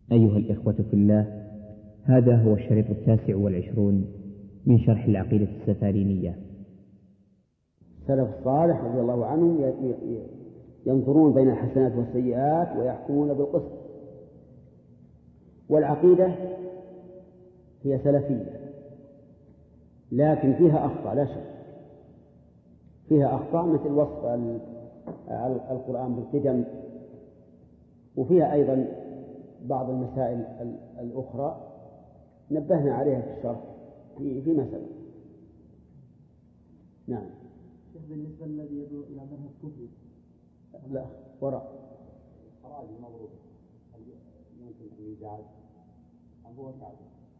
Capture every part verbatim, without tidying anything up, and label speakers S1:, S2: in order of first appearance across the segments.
S1: أيها الإخوة في الله، هذا هو الشريط التاسع والعشرون من شرح العقيدة السفارينية.
S2: السلف الصالح رضي الله عنهم ينظرون بين الحسنات والسيئات ويحكمون بالقسط. والعقيدة هي سلفية، لكن فيها أخطاء لا شك، فيها أخطاء مثل وصف القرآن بالقدم، وفيها أيضا بعض المسائل الأخرى نبهنا عليها في الشرح في في مسألة. نعم.
S3: بالنسبة الذي يدعو إلى مذهب كفري،
S2: لا وراء
S3: حراج المضروب ممكن أن يزعل أم هو كافر؟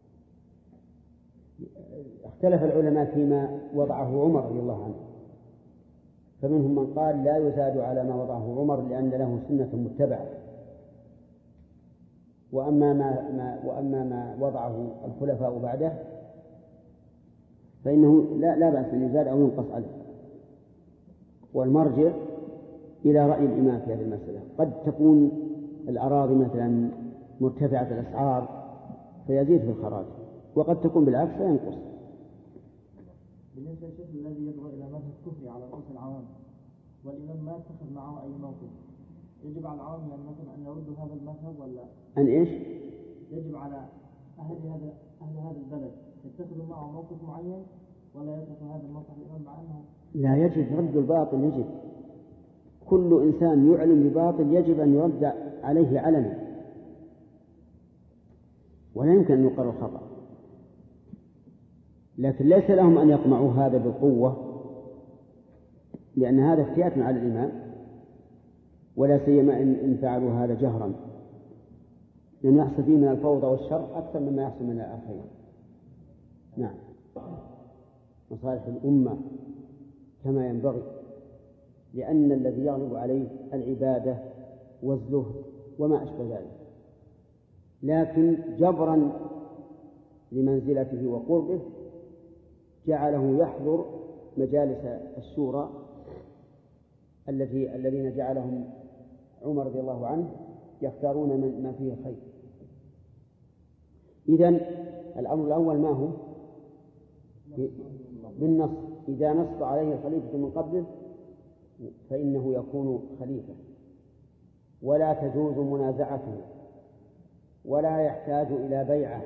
S2: اختلف العلماء فيما وضعه عمر رضي الله عنه، فمنهم من قال لا يزاد على ما وضعه عمر لأن له سنة متبعة، وأما ما, ما وأما ما وضعه الخلفاء بعده فإنه لا, لا بأس أن يزاد أو ينقص عليه. والمرجع إلى رأي الإمام في هذه المسألة. قد تكون الأراضي مثلا مرتفعة الأسعار فيزيد في الخراج، وقد تكون بالعكس فينقص.
S3: بالنسبة للشيخ الذي يدعو إلى مذهب كفري على رؤوس العوام والإمام ما اتخذ معه أي موقف، يجب على العوام مثلا أن يردوا هذا المذهب ولا
S2: أن إيش؟
S3: يجب على أهل هذا أهل هذا البلد يتخذوا معه موقف معين ولا يتركوا هذا الموقف الإمام مع أنه
S2: لا يجب رد الباطل. يجب كل إنسان يعلم بباطل يجب أن يرد عليه علنا، ولا يمكن أن يقر الخطأ، لكن ليس لهم أن يقمعوا هذا بالقوة، لأن هذا افتيات على الإمام، ولا سيما إن فعلوا هذا جهرا، لأن يحصل فيه من الفوضى والشر أكثر مما يحصل من الآخرين. نعم. مصالح الأمة كما ينبغي، لأن الذي يغلب عليه العبادة والزهد وما أشبه ذلك، لكن جبرا لمنزلته وقربه جعله يحضر مجالس الشورى التي الذين جعلهم عمر رضي الله عنه يختارون من ما فيه خير. إذن الأمر الأول ما هو؟ بالنص. إذا نص عليه الخليفة من قبله فإنه يكون خليفة، ولا تجوز منازعته، ولا يحتاج إلى بيعة،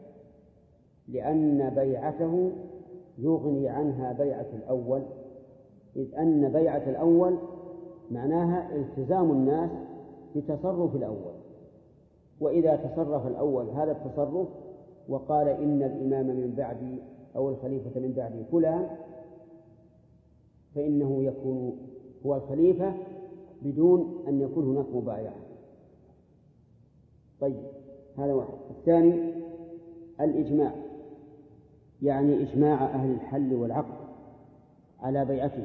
S2: لأن بيعته يغني عنها بيعة الأول، إذ أن بيعة الأول معناها التزام الناس بتصرف الأول، وإذا تصرف الأول هذا التصرف وقال إن الإمام من بعدي أو الخليفة من بعدي فلان، فإنه يكون هو الخليفة بدون أن يكون هناك مبايعة. طيب، هذا واحد. الثاني الإجماع، يعني إجماع أهل الحل والعقد على بيعته،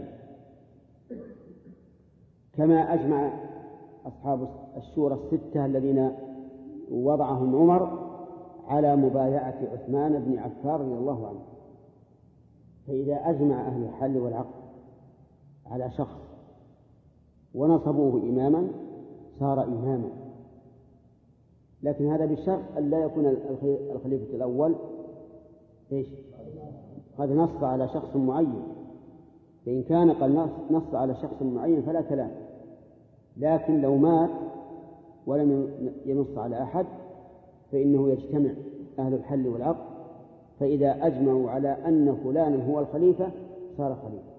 S2: كما أجمع أصحاب الشورى الستة الذين وضعهم عمر على مبايعة عثمان بن عفان رضي الله عنه. فإذا أجمع أهل الحل والعقد على شخص ونصبوه إماما صار إماما، لكن هذا بالشرط أن لا يكون الخليفة الأول إيش؟ قد نص على شخص معين، فإن كان قد نص على شخص معين فلا كلام، لكن لو مات ولم ينص على أحد فإنه يجتمع أهل الحل والعقد، فإذا أجمعوا على أن فلانا هو الخليفة صار خليفة.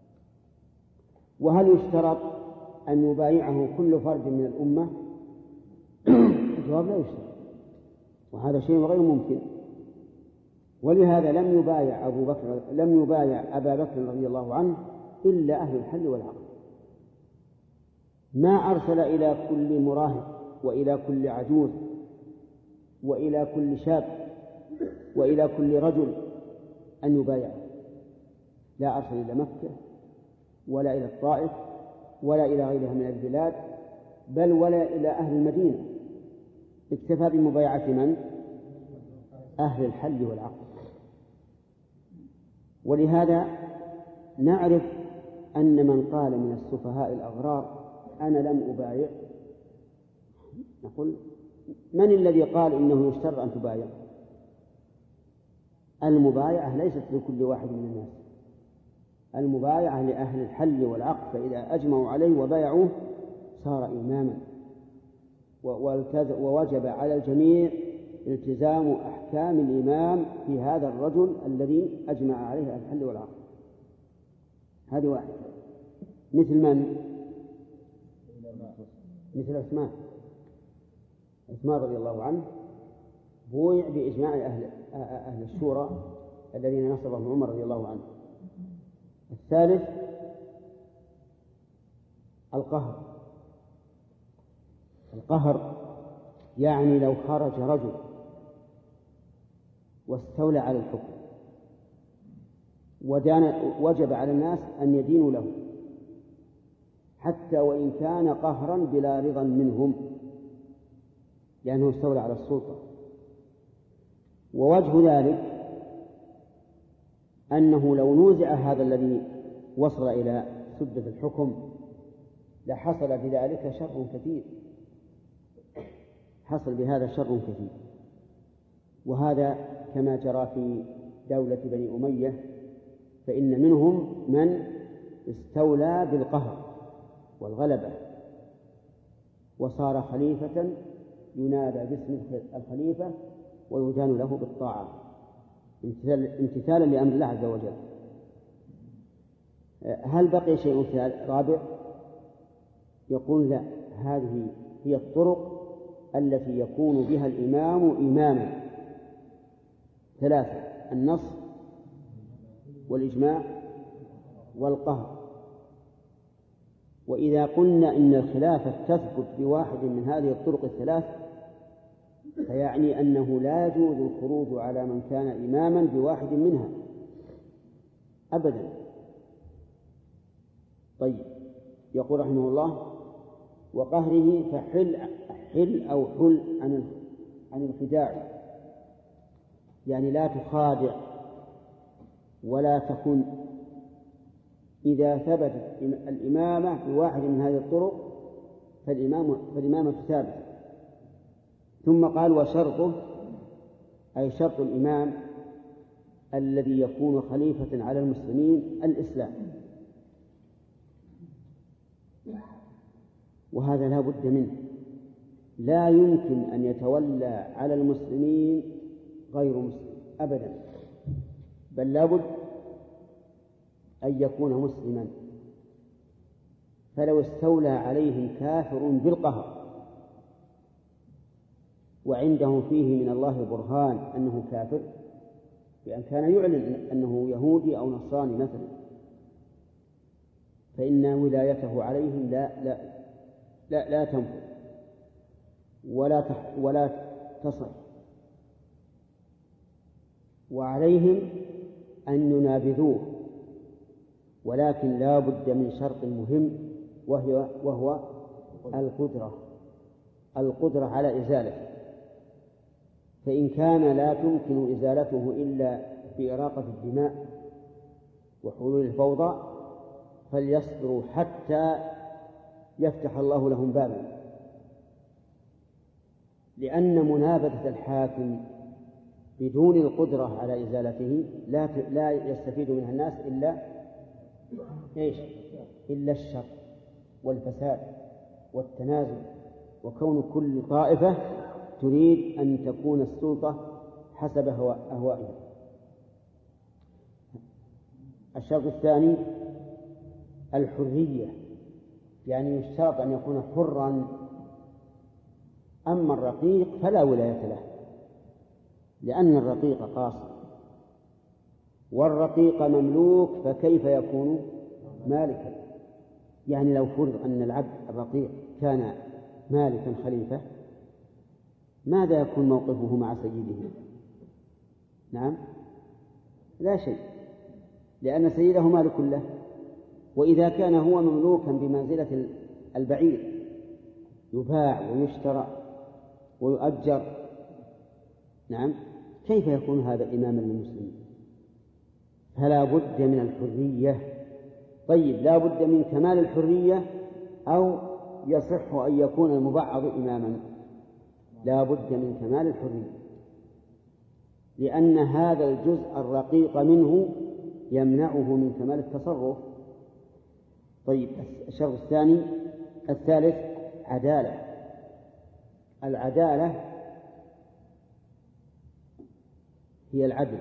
S2: وهل يشترط أن يبايعه كل فرد من الأمة؟ الجواب لا يشترط، وهذا شيء غير ممكن. ولهذا لم يبايع أبو بكر لم يبايع أبا بكر رضي الله عنه إلا أهل الحل والعقد. ما أرسل إلى كل مراهق وإلى كل عجوز وإلى كل شاب وإلى كل رجل أن يبايعه، لا أرسل إلى مكة ولا إلى الطائف ولا إلى غيرها من البلاد، بل ولا إلى أهل المدينة، اكتفى بمبايعة من؟ أهل الحل والعقد. ولهذا نعرف أن من قال من السفهاء الأغرار أنا لم أبايع، نقول من الذي قال إنه يشترط أن تبايع؟ المبايعة ليست لكل واحد من الناس، المبايعة لأهل الحل والعقد، فإذا أجمعوا عليه وبايعوه صار إماما، ووجب على الجميع التزام أحكام الإمام في هذا الرجل الذي أجمع عليه أهل الحل والعقد. هذه واحدة. مثل من؟ مثل عثمان. عثمان رضي الله عنه بويع بإجماع أهل, أهل الشورى الذين نصبهم عمر رضي الله عنه. الثالث القهر. القهر يعني لو خرج رجل واستولى على الحكم ودان وجب على الناس أن يدينوا له حتى وإن كان قهرا بلا رضا منهم، لأنه استولى على السلطة. ووجه ذلك أنه لو نوزع هذا الذي وصل إلى سدة الحكم لحصل بذلك شر كثير، حصل بهذا شر كثير. وهذا كما جرى في دولة بني أمية، فإن منهم من استولى بالقهر والغلبة وصار خليفة ينادى باسم الخليفة ويدان له بالطاعة امتثالا لأمر الله عز وجل. هل بقي شيء رابع؟ يقول لا، هذه هي الطرق التي يكون بها الإمام إماما. ثلاثة: النص والإجماع والقهر. وإذا قلنا إن الخلافة تثبت بواحد من هذه الطرق الثلاث فيعني أنه لا يجوز الخروج على من كان إماما بواحد منها أبدا. طيب، يقول رحمه الله: وقهره فحل حل أو حل عن عن الخداع، يعني لا تخادع ولا تخن. إذا ثبتت الإمامة بواحد من هذه الطرق فالإمام فالإمامة ثابتة. ثم قال: وشرطه، أي شرط الإمام الذي يكون خليفة على المسلمين، الإسلام. وهذا لا بد منه، لا يمكن أن يتولى على المسلمين غير مسلم أبدا، بل لا بد أن يكون مسلما. فلو استولى عليهم كافر بالقهر وعندهم فيه من الله برهان أنه كافر، بأن كان يعلن أنه يهودي أو نصراني مثلا، فإن ولايته عليهم لا لا لا, لا تنفذ ولا ولا تصح، وعليهم أن ينابذوه. ولكن لا بد من شرط مهم، وهو, وهو القدرة القدرة على إزالته. فإن كان لا تمكن إزالته إلا بإراقة الدماء وحلول الفوضى فليصبروا حتى يفتح الله لهم بابا، لأن منابذة الحاكم بدون القدرة على إزالته لا لا يستفيد منها الناس إلا إيش؟ إلا الشر والفساد والتنازل، وكون كل طائفة تريد أن تكون السلطة حسب أهوائها. الشرط الثاني الحرية، يعني يشترط أن يكون حرا. أما الرقيق فلا ولاية له، لأن الرقيق قاصر، والرقيق مملوك، فكيف يكون مالكا؟ يعني لو فرض أن العبد الرقيق كان مالكا خليفة، ماذا يكون موقفه مع سيده؟ نعم، لا شيء، لأن سيده مالك له. وإذا كان هو مملوكا بمنزلة البعير يباع ويشترى ويؤجر، نعم، كيف يكون هذا إماما للمسلمين؟ فلا بد من الحرية. طيب، لا بد من كمال الحرية، أو يصح أن يكون المبعض إماما؟ لا بد من كمال الحرية، لأن هذا الجزء الرقيق منه يمنعه من كمال التصرف. طيب الشرط الثاني الثالث عدالة. العدالة هي العدل،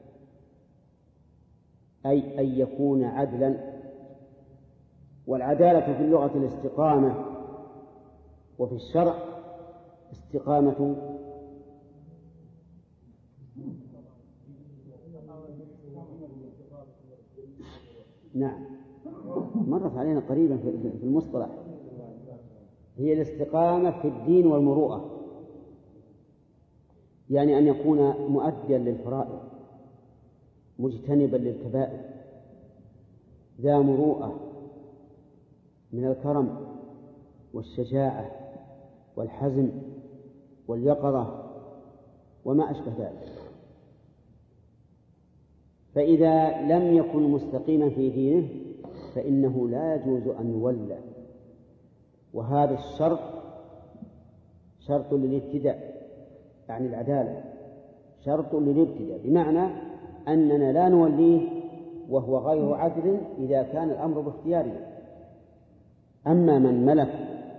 S2: أي أن يكون عدلا. والعدالة في اللغة الاستقامة، وفي الشرع استقامة نعم مرت علينا قريبا في المصطلح، هي الاستقامة في الدين والمروءة، يعني أن يكون مؤديا للفرائض مجتنبا للكبائر، ذا مروءة من الكرم والشجاعة والحزم واليقظة وما أشبه ذلك. فإذا لم يكن مستقيما في دينه فإنه لا يجوز أن يولى، وهذا الشرط شرط للابتداء، يعني العدالة شرط للابتداء، بمعنى أننا لا نوليه وهو غير عدل إذا كان الأمر باختياره. أما من ملك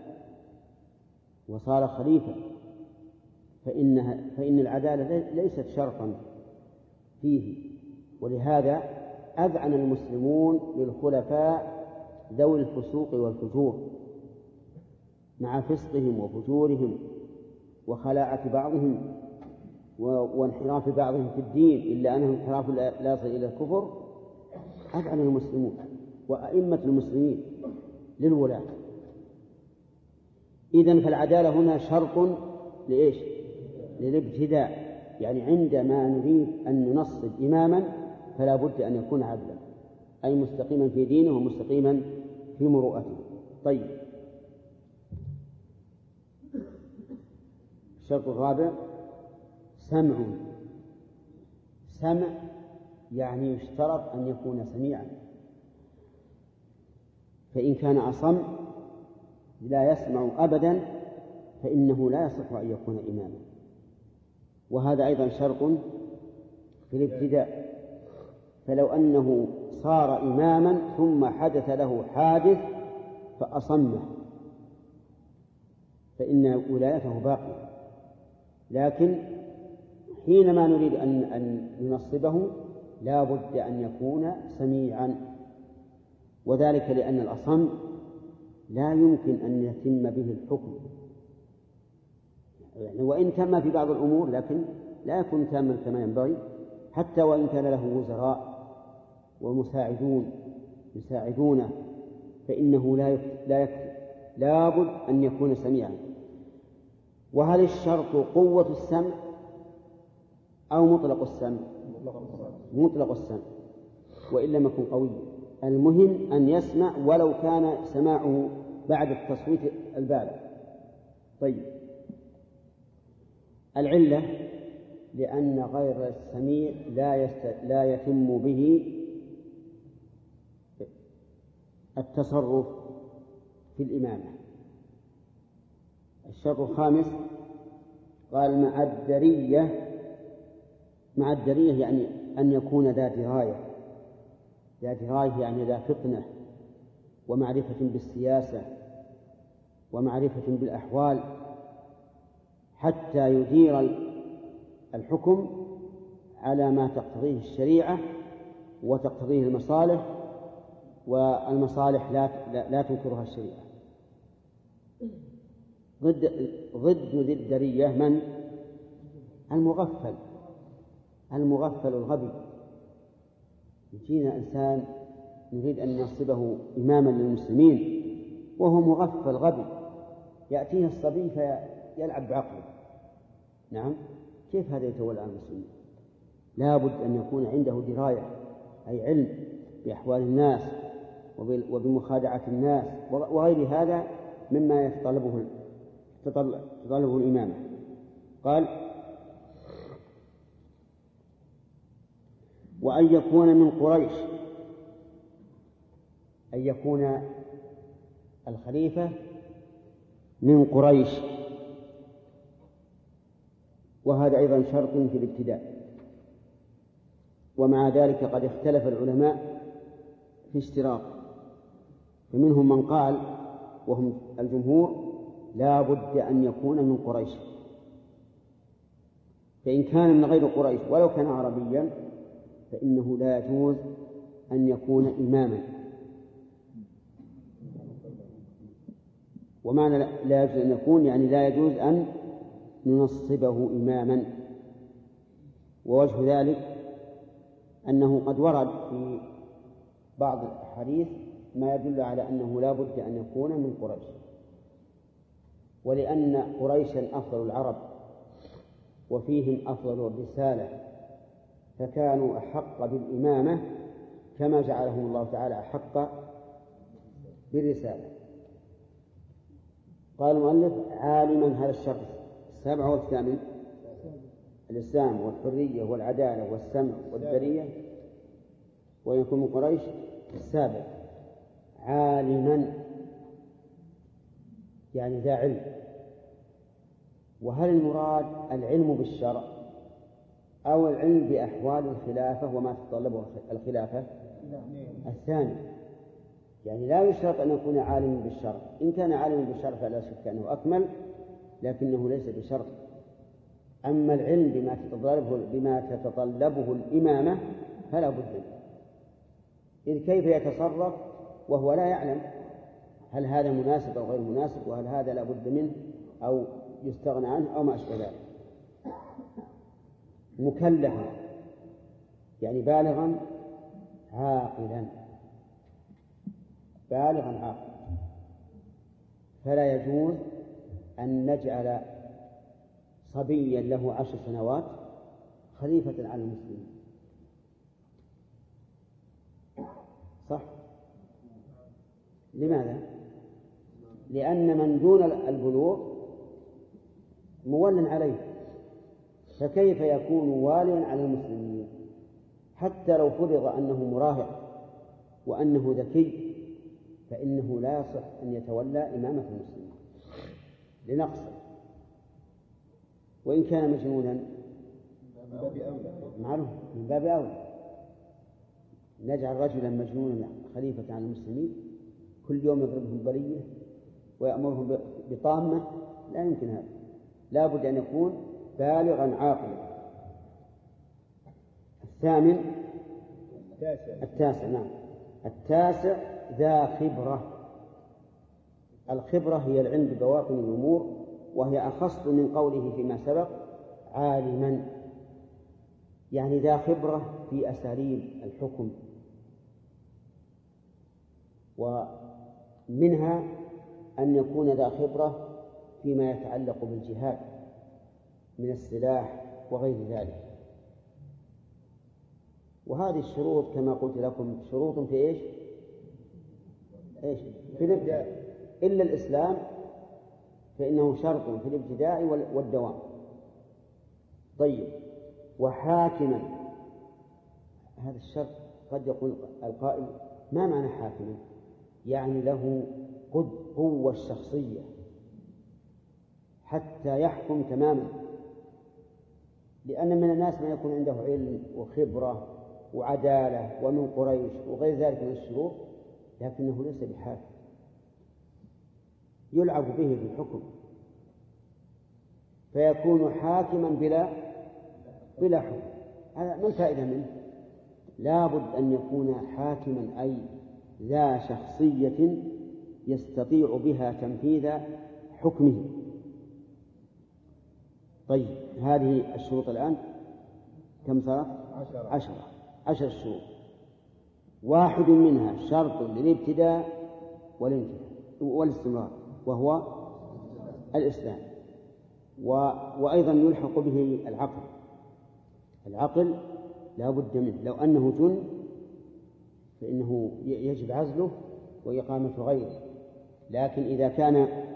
S2: وصار خليفة فإنها فإن العدالة ليست شرطا فيه، ولهذا أذعن المسلمون للخلفاء ذوي الفسوق والفجور مع فسقهم وفجورهم وخلاعة بعضهم وانحراف بعضهم في الدين، إلا أنهم انحراف لا يصل إلى الكفر. أذعن المسلمون وأئمة المسلمين للولاة. إذن فالعدالة هنا شرط لإيش؟ للابتداء، يعني عندما نريد أن ننصب إماما فلا بد أن يكون عدلا، أي مستقيما في دينه ومستقيما في مروءته. طيب الشرط الرابع سمع. سمع يعني يشترط أن يكون سميعا، فإن كان أصم لا يسمع أبدا فإنه لا يصح أن يكون إماما، وهذا أيضا شرط في الابتداء. فلو أنه صار إماما ثم حدث له حادث فأصمه فإن ولايته باقية، لكن حينما نريد أن, أن ننصبه لا بد أن يكون سميعا، وذلك لأن الأصم لا يمكن أن يتم به الحكم، يعني وإن تم في بعض الأمور لكن لا يكون تاما كما ينبغي، حتى وإن كان له وزراء ومساعدون يساعدونه فإنه لا لا يكفي، لا بد أن يكون سميعا. وهل الشرط قوة السمع أو مطلق السمع؟ مطلق السمع، وإن لم يكن قويا. المهم أن يسمع ولو كان سماعه بعد التصويت البالغ. طيب العلة لأن غير السميع لا, يست... لا يتم به التصرف في الإمامة. الشرط الخامس قال مع الدرية. مع الدرية يعني أن يكون ذا دراية، ذا دراية يعني ذا فطنة ومعرفة بالسياسة ومعرفة بالأحوال، حتى يدير الحكم على ما تقتضيه الشريعة وتقتضيه المصالح، والمصالح لا لا تنكرها الشريعة. ضد ضد ذي الدرية من؟ المغفل، المغفل الغبي. يجينا إنسان نريد أن ننصبه إماما للمسلمين وهو مغفل غبي، يأتيه الصبي فيلعب بعقله. نعم، كيف هذا يتولى المسلمين؟ لا بد أن يكون عنده دراية، أي علم بأحوال الناس وبمخادعة الناس وغير هذا مما يتطلبه تطلبه الإمامة. قال وأن يكون من قريش، أن يكون الخليفة من قريش، وهذا أيضا شرط في الابتداء. ومع ذلك قد اختلف العلماء في اشتراط، فمنهم من قال وهم الجمهور لا بد أن يكون من قريش، فإن كان من غير قريش ولو كان عربيا فإنه لا يجوز أن يكون إماما. ومعنى لا يجوز أن يكون يعني لا يجوز أن ننصبه إماما. ووجه ذلك أنه قد ورد في بعض الأحاديث ما يدل على أنه لا بد أن يكون من قريش، ولأن قريشا أفضل العرب وفيهم أفضل الرسالة، فكانوا أحق بالإمامة كما جعلهم الله تعالى أحق بالرسالة. قال المؤلف عالما هذا الشرط السابع والثامن الإسلام والحرية والعدالة والسمع والبرية، ويكون من قريش السابع عالما يعني ذا علم. وهل المراد العلم بالشرع أو العلم بأحوال الخلافة وما تتطلبه الخلافة؟ الثاني، يعني لا يشترط أن يكون عالما بالشرع، إن كان عالما بالشرع فلا شك أنه أكمل، لكنه ليس بشرط. أما العلم بما تتطلبه, بما تتطلبه الإمامة فلا بد منه، إذ كيف يتصرف وهو لا يعلم هل هذا مناسب أو غير مناسب، وهل هذا لا بد منه أو يستغنى عنه أو ما أشبه ذلك. مكلفا يعني بالغا عاقلا، بالغا عاقلا، فلا يجوز أن نجعل صبيا له عشر سنوات خليفة على المسلمين، صح؟ لماذا؟ لأن من دون البلوغ مول عليه، فكيف يكون واليا على المسلمين؟ حتى لو فرض أنه مراهق وأنه ذكي فإنه لا يصح أن يتولى إمامة المسلمين لنقصه، وإن كان مجنونا معروف من باب أولى. نجعل رجلا مجنونا خليفة على المسلمين كل يوم يضربهم بلية ويأمرهم بطامة؟ لا يمكن هذا، لا بد أن يكون بالغا عاقلا. الثامن التاسع نعم التاسع ذا خبرة. الخبرة هي العلم ببواطن الأمور، وهي أخص من قوله فيما سبق عالما، يعني ذا خبرة في أساليب الحكم. ومنها أن يكون ذا خبرة فيما يتعلق بالجهاد من السلاح وغير ذلك. وهذه الشروط كما قلت لكم شروط في إيش؟ إيش؟ في الابتداء، إلا الإسلام فإنه شرط في الابتداء والدوام. طيب، وحاكما، هذا الشرط قد يقول القائل ما معنى حاكما؟ يعني له قوة الشخصية حتى يحكم تماما، لأن من الناس من يكون عنده علم وخبرة وعدالة ومن قريش وغير ذلك من الشروط، لكنه ليس بحاكم، يلعب به في الحكم فيكون حاكما بلا بلا حكم. هذا ما الفائدة منه؟ لا بد أن يكون حاكما أي ذا شخصية يستطيع بها تنفيذ حكمه. طيب، هذه الشروط الآن كم صارت؟ عشرة عشرة عشر شروط، واحد منها شرط للابتداء والاستمرار وهو الإسلام، و... وأيضا يلحق به العقل. العقل لا بد منه، لو أنه جن فإنه يجب عزله وإقامة غيره، لكن إذا كان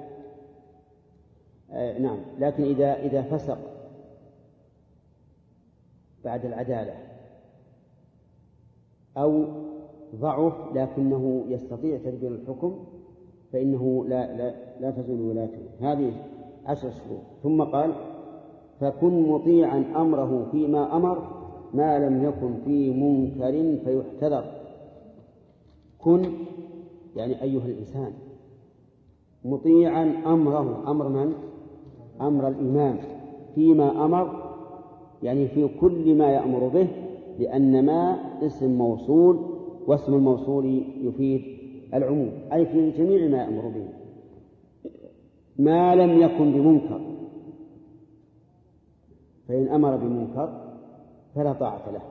S2: آه نعم لكن إذا إذا فسق بعد العدالة أو ضعف لكنه يستطيع تدبير الحكم فإنه لا لا لا تزول ولايته. هذه عشر شروط. ثم قال فكن مطيعا أمره فيما أمر ما لم يكن في منكر فيحتذر. كن يعني أيها الإنسان مطيعا أمره، أمر من؟ أمر الإمام، فيما أمر يعني في كل ما يأمر به، لأن ما اسم موصول، واسم الموصول يفيد العموم، أي في جميع ما يأمر به ما لم يكن بمنكر، فإن أمر بمنكر فلا طاعة له.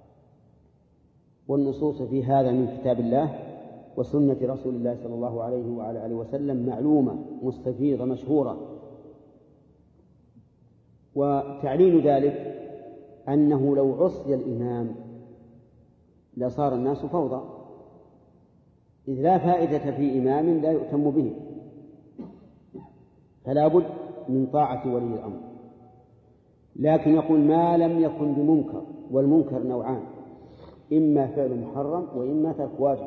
S2: والنصوص في هذا من كتاب الله وسنة رسول الله صلى الله عليه وعلى آله وسلم معلومة مستفيضة مشهورة. وتعليل ذلك أنه لو عصي الإمام لصار الناس فوضى، إذ لا فائدة في إمام لا يؤتم به، فلا بد من طاعة ولي الأمر. لكن يقول ما لم يكن بمنكر، والمنكر نوعان، إما فعل محرم وإما ترك واجب.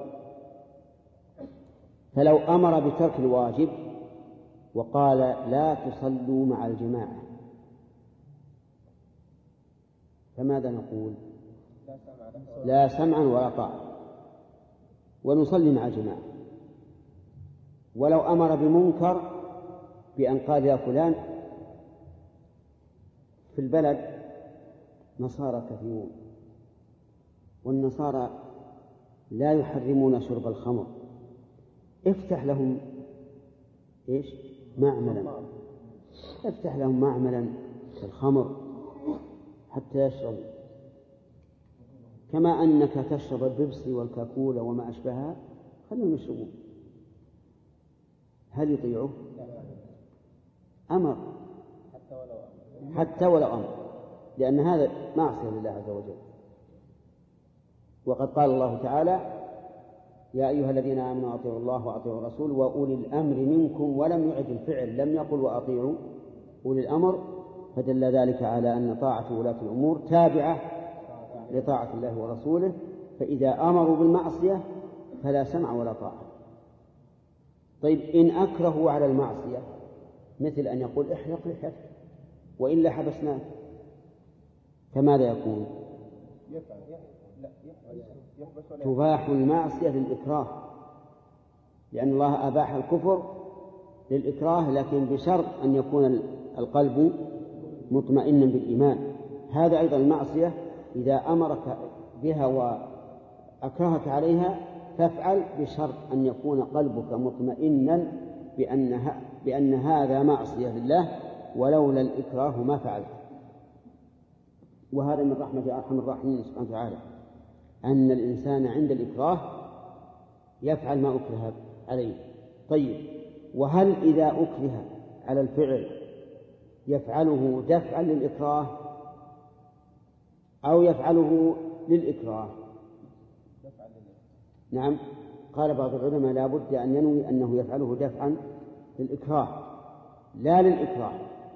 S2: فلو أمر بترك الواجب وقال لا تصلوا مع الجماعة فماذا نقول؟ لا سمعا ولا طاعة، ونصلي مع الجماعة. ولو أمر بمنكر بأن قال يا فلان في البلد نصارى كثيرون، والنصارى لا يحرمون شرب الخمر، افتح لهم إيش؟ معملا، افتح لهم معملا في الخمر حتى يشربوا، كما أنك تشرب البيبسي والكاكولا وما أشبهها، خلهم يشربون. هل يطيعه؟ أمر حتى ولو أمر، لأن هذا معصية لله عز وجل. وقد قال الله تعالى يا أيها الذين آمنوا أطيعوا الله وأطيعوا الرسول وأولي الأمر منكم، ولم يعد الفعل، لم يقل وأطيعوا أولي الأمر، فدل ذلك على أن طاعة ولاة الأمور تابعة لطاعة الله ورسوله. فإذا أمروا بالمعصية فلا سمع ولا طاعة. طيب إن أكرهوا على المعصية مثل أن يقول احلق لحيتك وإلا حبسناك، فماذا يكون؟ تباح المعصية للإكراه، لأن الله أباح الكفر للإكراه، لكن بشرط أن يكون القلب مطمئنا بالإيمان. هذا أيضا المعصية إذا أمرك بها وأكرهك عليها فافعل، بشرط أن يكون قلبك مطمئنا بأنها بأن هذا معصية لله، ولولا الإكراه ما فعلت. وهذا من رحمة أرحم الراحمين سبحانه وتعالى، أن الإنسان عند الإكراه يفعل ما أكره عليه. طيب، وهل إذا أكره على الفعل يفعله دفعا للإكراه أو يفعله للإكراه؟ نعم، قال بعض العلماء لا بد أن ينوي أنه يفعله دفعا للإكراه لا للإكراه،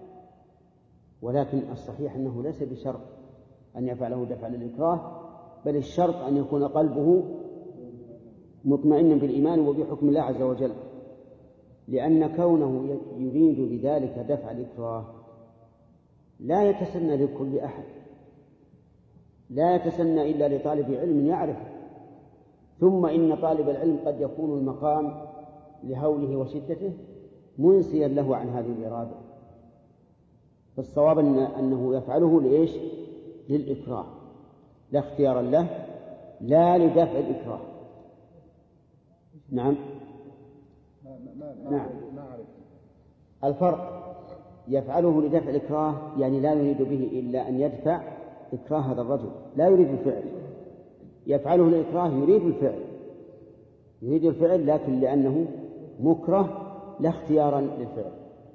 S2: ولكن الصحيح أنه ليس بشرط أن يفعله دفعا للإكراه، بل الشرط أن يكون قلبه مطمئنا بالإيمان وبحكم الله عز وجل، لأن كونه يريد بذلك دفع الإكراه لا يتسنى لكل أحد، لا يتسنى إلا لطالب علم يعرف. ثم إن طالب العلم قد يكون المقام لهوله وشدته منسيا له عن هذه الإرادة، فالصواب أنه يفعله لإيش؟ للإكراه، لا اختيارا له، لا لدفع الإكراه. نعم نعم الفرق يفعله لدفع الإكراه يعني لا يريد به إلا أن يدفع إكراه هذا الرجل، لا يريد الفعل. يفعله للإكراه يريد الفعل، يريد الفعل لكن لأنه مكره لا اختيارا للفعل.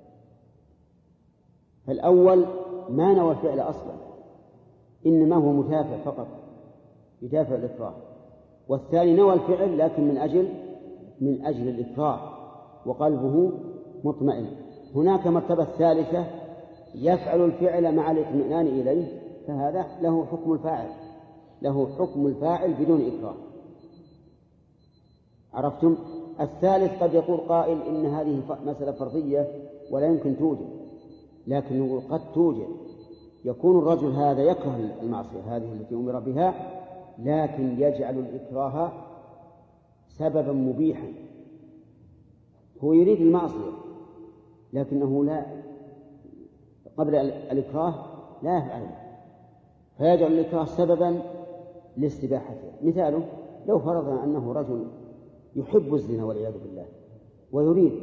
S2: فالأول ما نوى الفعل أصلا، إنما هو متافع فقط يدافع الإكراه، والثاني نوى الفعل لكن من أجل من أجل الإكراه وقلبه مطمئن. هناك مرتبة ثالثة يفعل الفعل مع الاطمئنان إليه، فهذا له حكم الفاعل، له حكم الفاعل بدون إكراه. عرفتم؟ الثالث قد يقول قائل إن هذه مسألة فرضية ولا يمكن توجد، لكن نقول قد توجد يكون الرجل هذا يكره المعصية هذه التي أمر بها، لكن يجعل الإكراه سببا مبيحا. هو يريد المعصية لكنه لا قبل الإكراه لا يفعله، فيجعل الإكراه سببا لاستباحته. مثاله لو فرضنا أنه رجل يحب الزنا والعياذ بالله ويريد،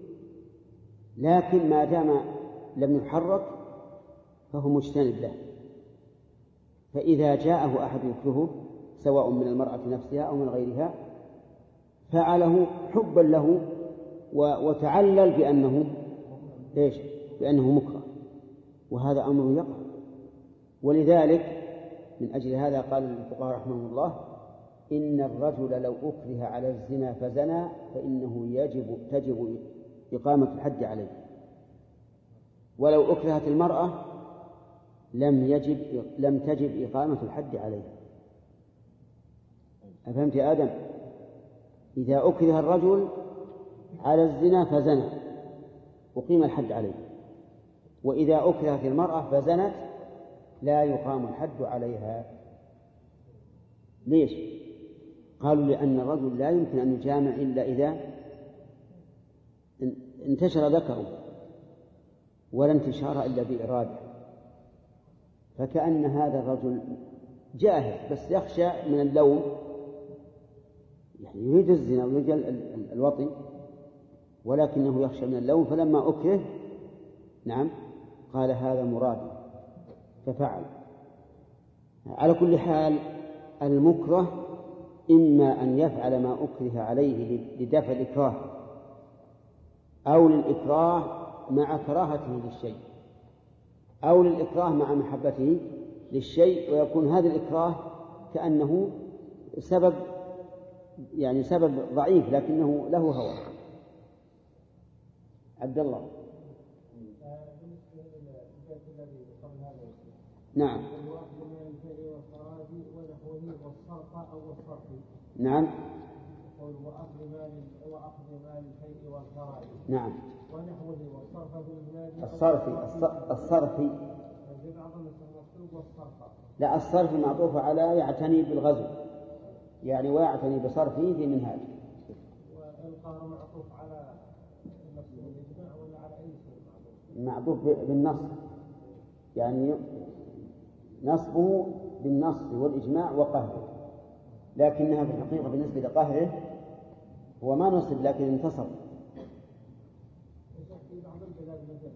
S2: لكن ما دام لم يحرك فهو مجتنب له، فإذا جاءه أحد يكرهه سواء من المرأة نفسها أو من غيرها فعله حبا له وتعلل بأنه إيش؟ بأنه مكره، وهذا أمر يقع. ولذلك من أجل هذا قال الفقهاء رحمهم الله إن الرجل لو أكره على الزنا فزنى فإنه يجب تجب إقامة الحد عليه، ولو أكرهت المرأة لم يجب لم تجب إقامة الحد عليها. أفهمت يا آدم؟ إذا أكره الرجل على الزنا فزنى أقيم الحد عليه، وإذا أكرهت المرأة فزنت لا يقام الحد عليها. ليش؟ قالوا لأن الرجل لا يمكن أن يجامع إلا إذا انتشر ذكره، ولا انتشار إلا بإرادة، فكأن هذا الرجل جاهل بس يخشى من اللوم، يعني يريد الزنا ويريد الوطي ولكنه يخشى من اللوم، فلما أكره نعم قال هذا مرادي ففعل. على كل حال المكره إما أن يفعل ما أكره عليه لدفع الإكراه أو للإكراه مع كراهته للشيء أو للإكراه مع محبته للشيء، ويكون هذا الإكراه كأنه سبب يعني سبب ضعيف لكنه له هوى. عبد الله. نعم. نعم. نعم. الصرفي الصرفي لا الصرفي معطوف على يعتني بالغزو يعني ويعتني بصرفه في منهاج.
S3: والقهر معطوف على النص والإجماع ولا على أي شيء؟
S2: معطوف بالنص، يعني نصبه بالنص والإجماع وقهره، لكنها في الحقيقة بالنسبة لقهره هو ما نصب لكن انتصر.
S3: في بعض البلاد مثلا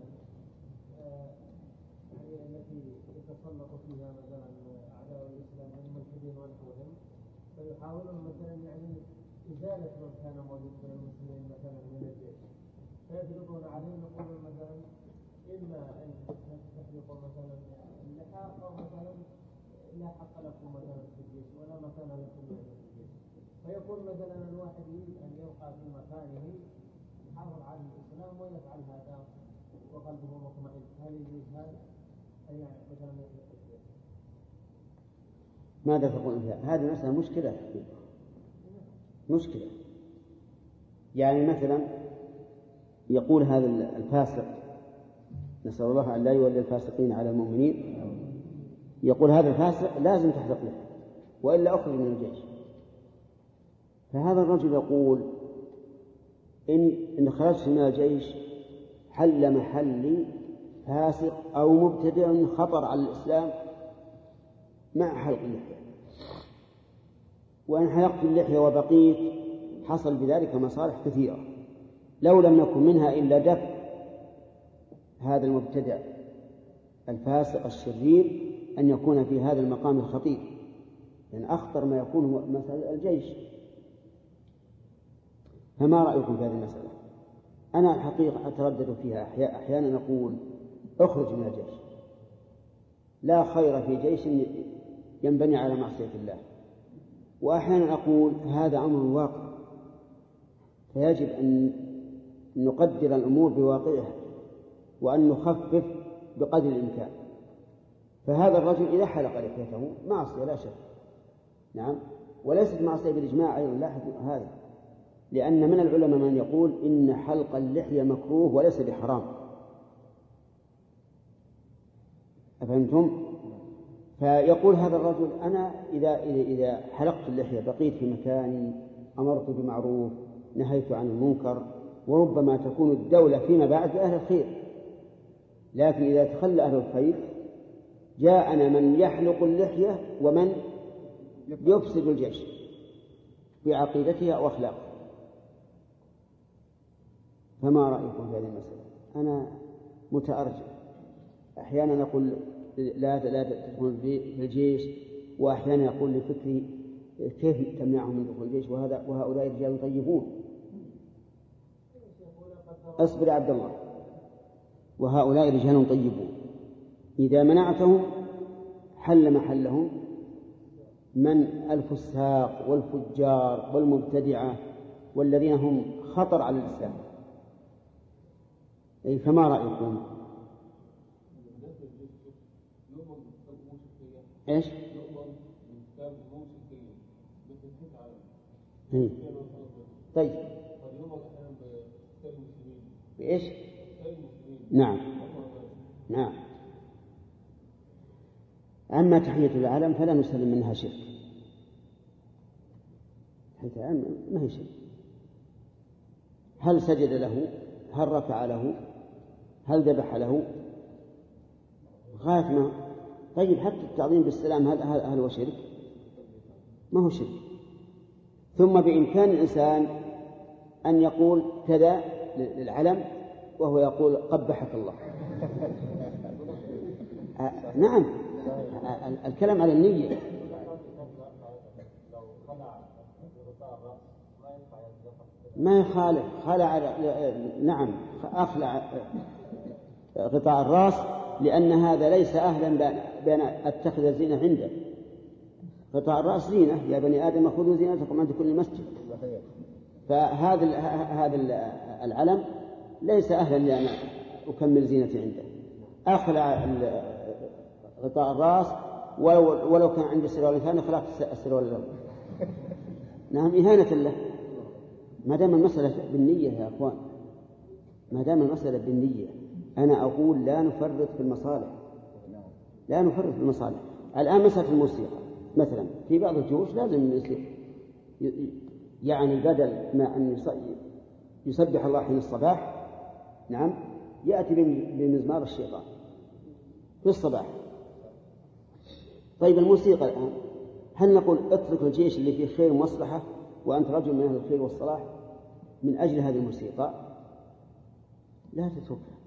S3: يعني التي يتسلط فيها مثلا أعداء الإسلام من الملحدين ونحوهم، فيحاولون مثلا يعني إزالة من كان موجود من المسلمين مثلا من الجيش، فيفرضون عليهم يقولون مثلا إما أن تحرقوا مثلا اللحى أو مثلا لا حق لكم مثلا في الجيش ولا مكان لكم في الجيش، فيقول مثلا الواحد يريد أن يبقى في مكانه يحافظ على الإسلام ويفعل هذا وقلبه مطمئن، هل يجوز هذا؟ أي يعني مثلا يحرق الجيش؟
S2: ماذا تقول فيها؟ هذه مسألة مشكلة مشكلة. يعني مثلا يقول هذا الفاسق، نسأل الله أن لا يولي الفاسقين على المؤمنين، يقول هذا الفاسق لازم تحرق له وإلا أخرج من الجيش. فهذا الرجل يقول إن, إن خرجت من الجيش حل محلي فاسق أو مبتدع خطر على الإسلام مع حلق اللحية، وإن حلقت اللحية وبقيت حصل بذلك مصالح كثيرة لو لم يكن منها إلا دفع هذا المبتدع الفاسق الشرير أن يكون في هذا المقام الخطير، لأن يعني أخطر ما يكون مثل الجيش. فما رأيكم في هذه المسألة؟ أنا الحقيقة أتردد فيها أحيانا أقول أخرج من الجيش، لا خير في جيش ينبني على معصية الله، وأحيانا أقول هذا أمر واقع فيجب أن نقدر الأمور بواقعها وأن نخفف بقدر الإمكان. فهذا الرجل إذا حلق لحيته معصية لا شك، نعم، وليست معصية بالإجماع أيضا، لاحظ هذا، لأن من العلماء من يقول إن حلق اللحية مكروه وليس بحرام. أفهمتم؟ فيقول هذا الرجل أنا إذا إذا إذا حلقت اللحية بقيت في مكاني، أمرت بمعروف، نهيت عن المنكر، وربما تكون الدولة فيما بعد بأهل الخير. لكن إذا تخلى أهل الخير جاءنا من يحلق اللحية ومن يفسد الجيش بعقيدتها وأخلاقها. فما رأيكم في هذه المسألة؟ أنا متأرجح، أحيانا أقول لا لا تدخل في الجيش، وأحيانا أقول لفكري كيف تمنعهم من دخول الجيش وهذا وهؤلاء رجال طيبون. أصبر يا عبد الله، وهؤلاء رجال طيبون، إذا منعتهم حل محلهم من الفساق والفجار والمبتدعة والذين هم خطر على الإسلام. أي فما رأيكم؟ إيش؟ إيه؟ طيب بإيش؟ نعم نعم. أما تحية العالم فلا نسلم منها شرك، تحية العالم ما هي شرك. هل سجد له؟ هل ركع له؟ هل ذبح له؟ غاية ما. طيب حتى التعظيم بالسلام هل, هل هو شرك؟ ما هو شرك. ثم بإمكان الإنسان أن يقول كذا للعلم وهو يقول قبحك الله. آه نعم، آه الكلام على النية. ما يخالف، خلع نعم أخلع غطاء الرأس لأن هذا ليس أهلا بأن أتخذ الزينة عنده. غطاء الرأس زينة، يا بني آدم خذوا زينتكم عند كل مسجد. فهذا هذا العلم ليس أهلا لأن أكمل زينتي عنده. أخلع غطاء الرأس ولو, ولو كان عندي سروال ثاني خلعت السروال الأول. نعم إهانة له. ما دام المسألة بالنية يا أخوان، ما دام المسألة بالنية، أنا أقول لا نفرط في المصالح، لا نفرط في المصالح. الآن مسألة الموسيقى مثلا في بعض الجيوش لازم يصير يعني بدل ما أن يسبح الله حين الصباح نعم يأتي بمزمار الشيطان في الصباح. طيب الموسيقى الآن هل نقول اترك الجيش اللي فيه خير ومصلحة وأنت رجل من أهل الخير والصلاح من أجل هذه الموسيقى؟ لا تتركها.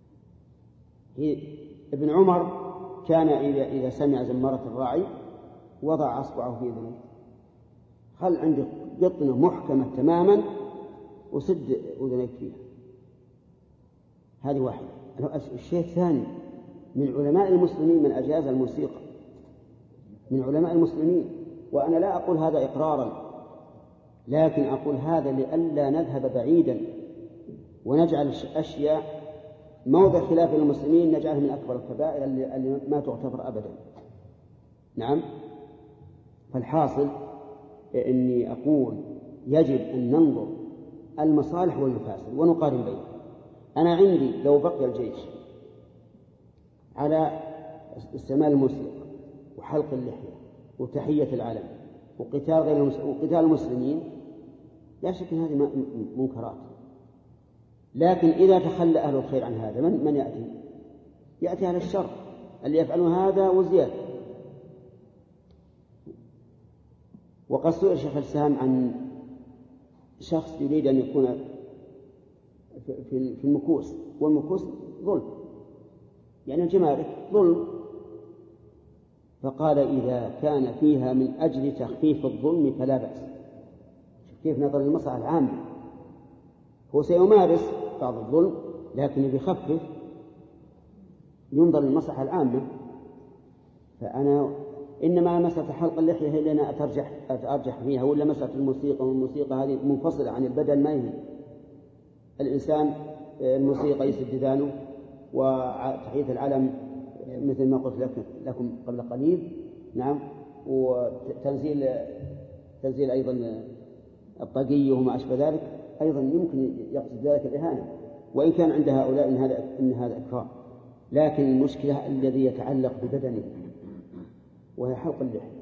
S2: ابن عمر كان إذا, إذا سمع زمارة الراعي وضع أصبعه في أذنه، خل عندك قطنة محكمة تماما وسد أذنيك فيها. هذه واحدة. الشيء الثاني من علماء المسلمين من أجاز الموسيقى، من علماء المسلمين، وأنا لا أقول هذا إقرارا، لكن أقول هذا لئلا نذهب بعيدا ونجعل أشياء موضع خلاف المسلمين نجعلها من أكبر الكبائر اللي ما تغتفر أبدا. نعم. فالحاصل إني أقول يجب أن ننظر المصالح والمفاسد ونقارن بينها. أنا عندي لو بقي الجيش على استعمال الموسيقى وحلق اللحية وتحية العلم وقتال غير وقتال المسلمين لا شك أن هذه منكرات. لكن إذا تخلى أهل الخير عن هذا من, من يأتي؟ يأتي أهل الشر اللي يفعلون هذا وزيادة. وقد سئل شيخ الإسلام عن شخص يريد أن يكون في المكوس، والمكوس ظلم يعني الجمارك ظلم، فقال إذا كان فيها من أجل تخفيف الظلم فلا بأس. كيف نظر المصلحة العامة؟ هو سيمارس بعض الظلم لكن بيخفف، ينظر للمصلحة العامة. فأنا إنما مسألة حلق اللحية هي اللي أنا أترجح, أترجح فيها، ولا مسألة الموسيقى، والموسيقى هذه منفصلة عن البدن ما يهم. الإنسان الموسيقى يسد ذانه، وتحية العلم مثل ما قلت لكم قبل قليل نعم، وتنزيل تنزيل أيضا الطاقية وما أشبه ذلك أيضا يمكن يقصد ذلك الإهانة، وإن كان عند هؤلاء إن هذا إن هذا إكرام. لكن المشكلة الذي يتعلق ببدنه وهي حلق اللحية.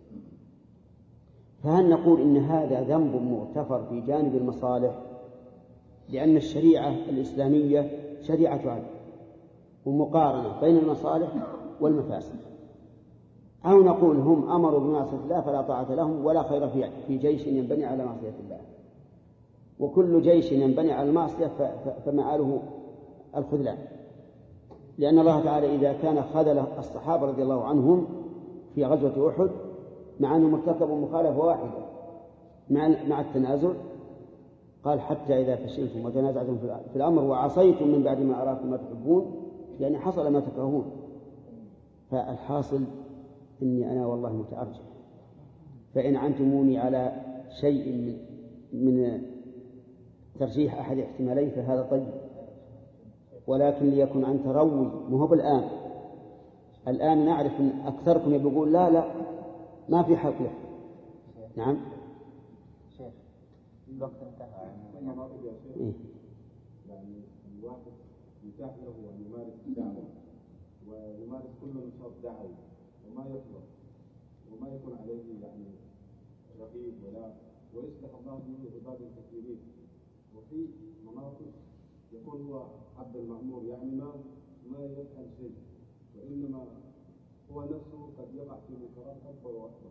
S2: فهل نقول إن هذا ذنب مغتفر في جانب المصالح لأن الشريعة الإسلامية شريعة عدل ومقارنة بين المصالح والمفاسد، أو نقول هم أمروا بمعصية الله فلا طاعة لهم ولا خير في جيش ينبني على معصية الله، وكل جيش ينبني على المعصية فمآله الخذلان، لأن الله تعالى إذا كان خذل الصحابة رضي الله عنهم في غزوة أحد مع أنهم ارتكبوا مخالفة واحدة مع التنازل، قال حتى إذا فشلتم وتنازعتم في الأمر وعصيتم من بعد ما أراكم ما تحبون، يعني حصل ما تكرهون. فالحاصل إني أنا والله متأرجح، فإن عنتموني على شيء من, من ترجيح أحد احتمالين فهذا طيب، ولكن ليكن عن تروي مو بالآن. الآن نعرف أن أكثركم يقول لا لا ما في حق له. نعم
S4: شيخ الوقت انتهى.
S5: إيه؟ يعني الواحد يتاح له أن يمارس الدعوة ويمارس كل نشاط دعوي وما يطلب وما يكون عليه يعني رقيب ولا ويصلح الله به عباد كثيرين، وفي مناطق يكون هو عبد المأمور يعني ما ما يفعل شيء، وإنما هو نفسه قد يقع في منكرات أكبر وأكبر.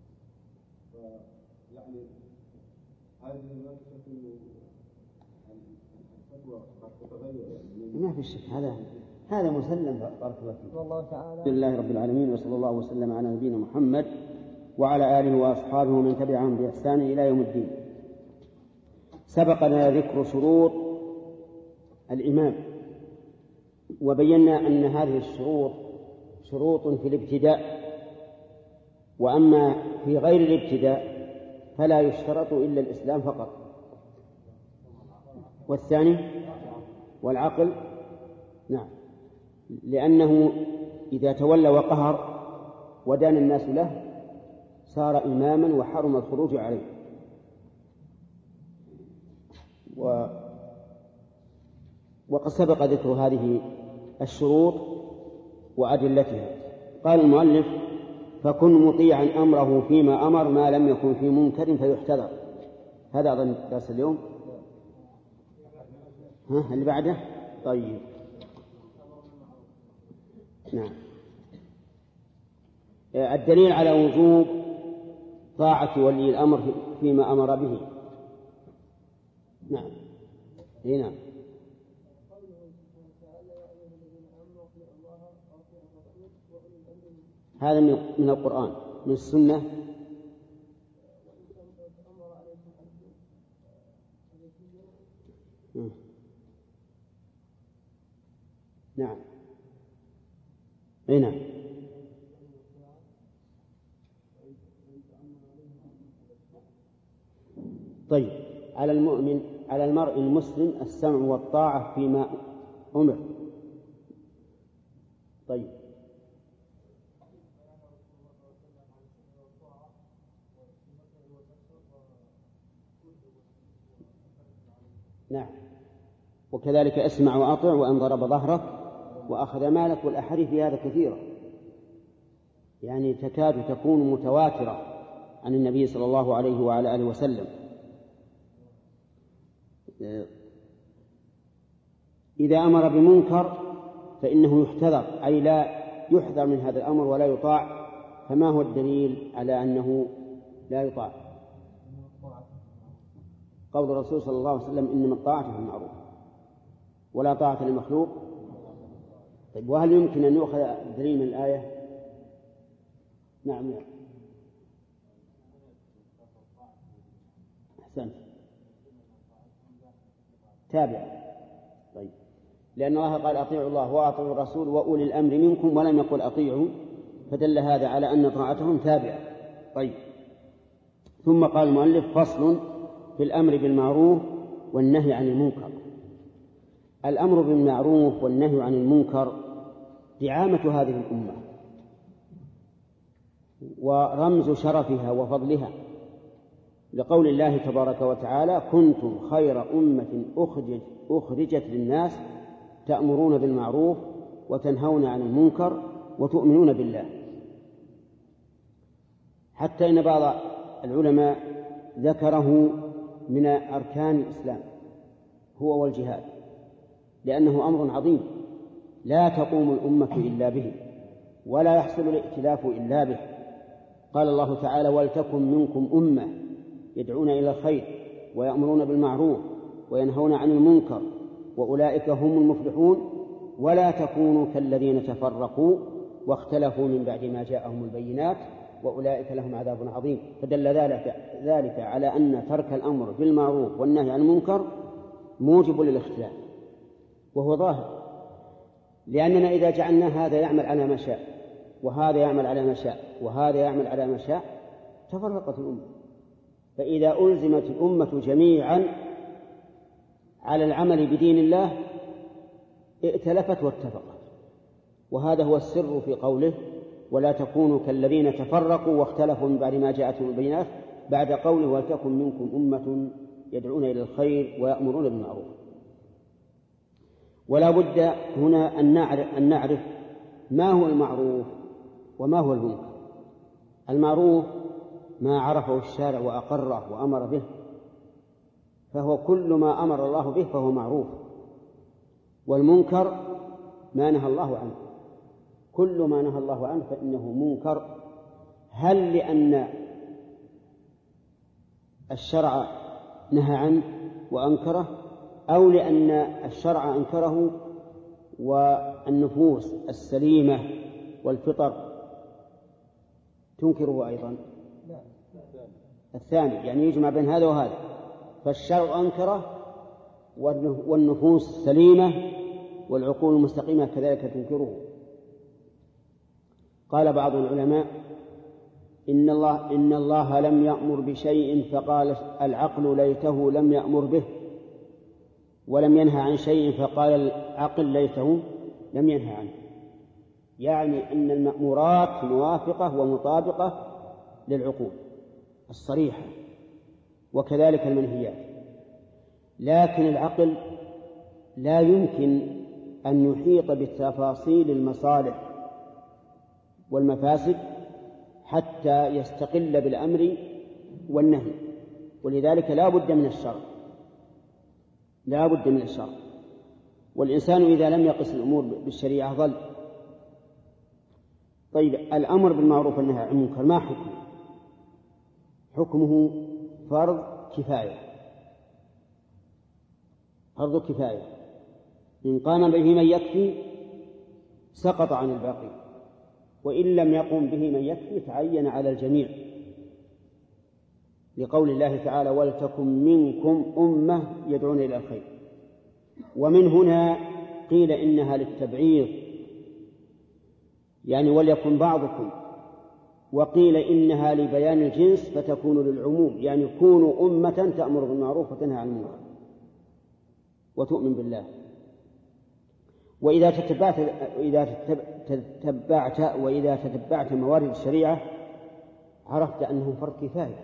S5: فيعني هذه ما تشكل الفتوى قد تتغير يعني.
S2: ما في شك، هذا هذا مسلم. بارك الله فيك.
S3: والله تعالى.
S2: الحمد لله رب العالمين، وصلى الله وسلم على نبينا محمد وعلى آله وأصحابه ومن تبعهم بإحسان إلى يوم الدين. سبقنا ذكر شروط الإمام، وبينا أن هذه الشروط شروط في الابتداء، وأما في غير الابتداء فلا يشترط إلا الإسلام فقط. والثاني والعقل، نعم، لأنه إذا تولى وقهر ودان الناس له صار إماما وحرم الخروج عليه. و وقد سبق ذكر هذه الشروط وأدلتها. قال المؤلف: فكن مطيعا أمره فيما أمر ما لم يكن في منكر فيحتذر. هذا أظن درس اليوم. ها اللي بعده؟ طيب نعم. الدليل على وجوب طاعة ولي الأمر فيما أمر به. نعم هنا هذا من القرآن، من السنة. نعم هنا طيب. على المؤمن على المرء المسلم السمع والطاعة فيما أمر. طيب نعم. وكذلك اسمع وأطع وأن ضرب ظهرك وأخذ مالك، والأحاديث في هذا كثيرة، يعني تكاد تكون متواترة عن النبي صلى الله عليه وعلى آله وسلم. إذا أمر بمنكر فإنه يحتذر، أي لا يحذر من هذا الأمر ولا يطاع. فما هو الدليل على أنه لا يطاع؟ قول الرسول صلى الله عليه وسلم: إنما الطاعة في المعروف ولا طاعة لمخلوق. طيب وهل يمكن أن يؤخذ الدليل من الآية؟ نعم نعم أحسنت، تابع. طيب لأن الله قال: أطيعوا الله وأطيعوا الرسول وأولي الأمر منكم، ولم يقل أطيعوا، فدل هذا على أن طاعتهم تابعة. طيب ثم قال المؤلف: فصل في الأمر بالمعروف والنهي عن المنكر. الأمر بالمعروف والنهي عن المنكر دعامة هذه الأمة ورمز شرفها وفضلها، لقول الله تبارك وتعالى: كنتم خير أمة أخرجت, أخرجت للناس تأمرون بالمعروف وتنهون عن المنكر وتؤمنون بالله. حتى إن بعض العلماء ذكره من أركان الإسلام هو والجهاد، لأنه أمر عظيم لا تقوم الأمة إلا به ولا يحصل الائتلاف إلا به. قال الله تعالى: ولتكن منكم أمة يدعون إلى الخير ويأمرون بالمعروف وينهون عن المنكر وأولئك هم المفلحون ولا تكونوا كالذين تفرقوا واختلفوا من بعد ما جاءهم البينات وأولئك لهم عذاب عظيم. فدل ذلك, ذلك على أن ترك الأمر بالمعروف والنهي عن المنكر موجب للاختلاف، وهو ظاهر، لأننا إذا جعلنا هذا يعمل على ما شاء وهذا يعمل على ما شاء وهذا يعمل على ما شاء تفرقت الأمة. فإذا ألزمت الأمة جميعا على العمل بدين الله ائتلفت واتفقت. وهذا هو السر في قوله: ولا تكونوا كالذين تفرقوا واختلفوا من بعد ما جاءتهم البينات، بعد قوله: ولتكن منكم أمة يدعون إلى الخير ويأمرون بالمعروف. ولا بد هنا أن نعرف ما هو المعروف وما هو المنكر. المعروف ما عرفه الشارع وأقره وأمر به، فهو كل ما أمر الله به فهو معروف. والمنكر ما نهى الله عنه، كل ما نهى الله عنه فإنه منكر. هل لأن الشرع نهى عنه وأنكره، أو لأن الشرع أنكره والنفوس السليمة والفطر تنكره أيضا؟ الثاني، يعني يجمع بين هذا وهذا. فالشرع أنكره والنفوس السليمة والعقول المستقيمة كذلك تنكره. قال بعض العلماء: إن الله, إن الله لم يأمر بشيء فقال العقل ليته لم يأمر به، ولم ينهى عن شيء فقال العقل ليته لم ينهى عنه. يعني أن المأمورات موافقة ومطابقة للعقول الصريحة، وكذلك المنهيات. لكن العقل لا يمكن أن يحيط بتفاصيل المصالح والمفاسد حتى يستقل بالأمر والنهي، ولذلك لا بد من الشرع، لا بد من الشرع. والإنسان إذا لم يقس الأمور بالشريعة ضل. طيب، الأمر بالمعروف والنهي عن المنكر ما حكمه؟ حكمه فرض كفاية، فرض كفاية. إن قام به من يكفي سقط عن الباقي، وإن لم يقم به من يكفي تعين على الجميع، لقول الله تعالى: ولتكن منكم أمة يدعون إلى الخير. ومن هنا قيل إنها للتبعيض، يعني وليكن بعضكم، وقيل إنها لبيان الجنس فتكون للعموم، يعني كونوا أمة تأمر بالمعروف وتنهى عن المنكر وتؤمن بالله. وإذا تتبعت وإذا تتبعت وإذا تتبعت موارد الشريعة عرفت أنه فرض كفاية.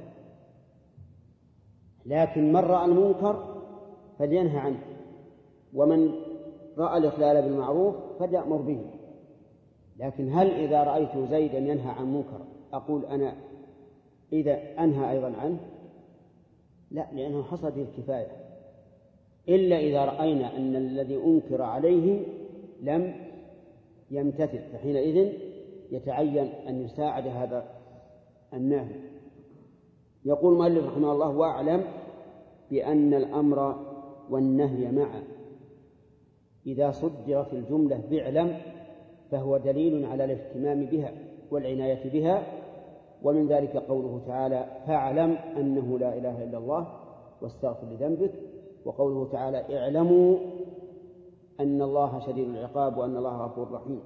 S2: لكن من رأى المنكر فلينهى عنه، ومن رأى الإخلال بالمعروف فليأمر به. لكن هل إذا رأيت زيدا ينهى عن منكر أقول أنا إذا أنهى أيضا عنه؟ لا، لأنه حصل به الكفاية، إلا إذا رأينا أن الذي أنكر عليه لم يمتثل، فحينئذ يتعين أن يساعد هذا الناهي. يقول المؤلف رحمه الله: واعلم بأن الأمر والنهي معا إذا صدرت الجملة باعلم فهو دليل على الاهتمام بها والعناية بها. ومن ذلك قوله تعالى: فاعلم أنه لا إله إلا الله واستغفر لذنبك. وقوله تعالى: اعلموا أن الله شديد العقاب وأن الله غفور رحيم.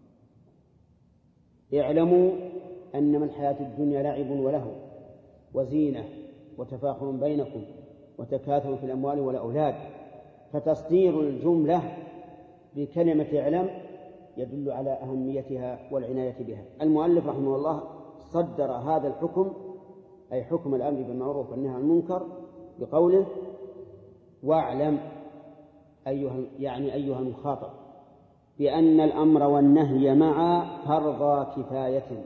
S2: اعلموا أنما الحياة الدنيا لعب ولهو وزينة وتفاخر بينكم وتكاثر في الأموال والأولاد. فتصدير الجملة بكلمة اعلم يدل على أهميتها والعناية بها. المؤلف رحمه الله صدر هذا الحكم، أي حكم الأمر بالمعروف والنهي عن المنكر، بقوله: واعلم أيها، يعني أيها المخاطب، بأن الأمر والنهي معا فرضا كفاية.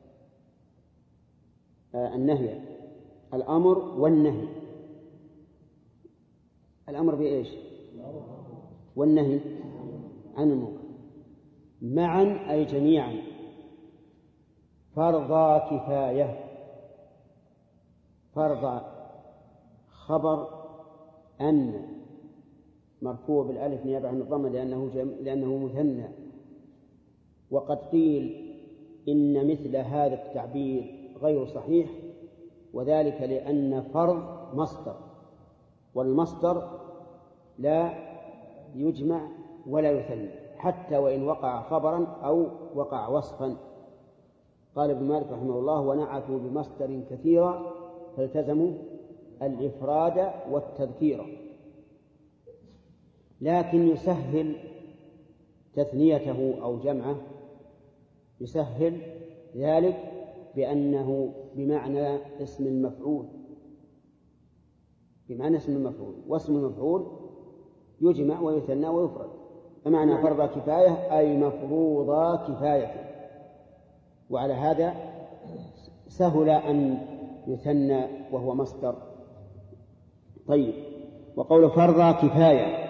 S2: آه النهي الأمر والنهي، الأمر بإيش؟ والنهي عن المنكر معا أي جميعا فرضا كفاية. فرض خبر أن مرفوع بالألف نيابة عن الضمة لأنه, لأنه مثنى. وقد قيل إن مثل هذا التعبير غير صحيح، وذلك لأن فرض مصدر، والمصدر لا يجمع ولا يثنى حتى وإن وقع خبرا أو وقع وصفا. قال ابن مالك رحمه الله: ونعتوا بمصدر كثيرا فالتزموا الإفراد والتذكير. لكن يسهل تثنيته أو جمعه، يسهل ذلك بأنه بمعنى اسم المفعول، بمعنى اسم المفعول، واسم المفعول يجمع ويثنى ويفرد. فمعنى فرض كفاية أي مفروض كفاية، وعلى هذا سهل أن يثنى وهو مصدر. طيب، وقول فرض كفاية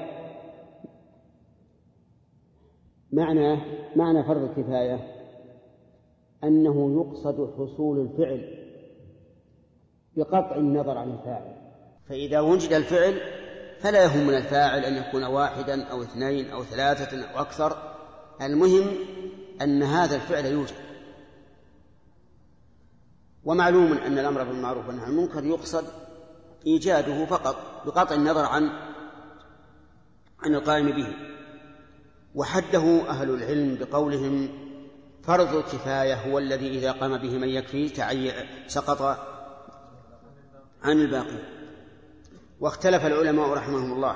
S2: معنى معنى فرض الكفاية أنه يقصد حصول الفعل بقطع النظر عن الفاعل. فإذا وجد الفعل فلا يهم من الفاعل أن يكون واحدا أو اثنين أو ثلاثة أو أكثر، المهم أن هذا الفعل يوجد. ومعلوم أن الأمر بالمعروف والنهي عن المنكر يقصد إيجاده فقط بقطع النظر عن عن القائم به. وحده أهل العلم بقولهم: فرض الكفاية هو الذي إذا قام به من يكفي تعي سقط عن الباقي. واختلف العلماء رحمهم الله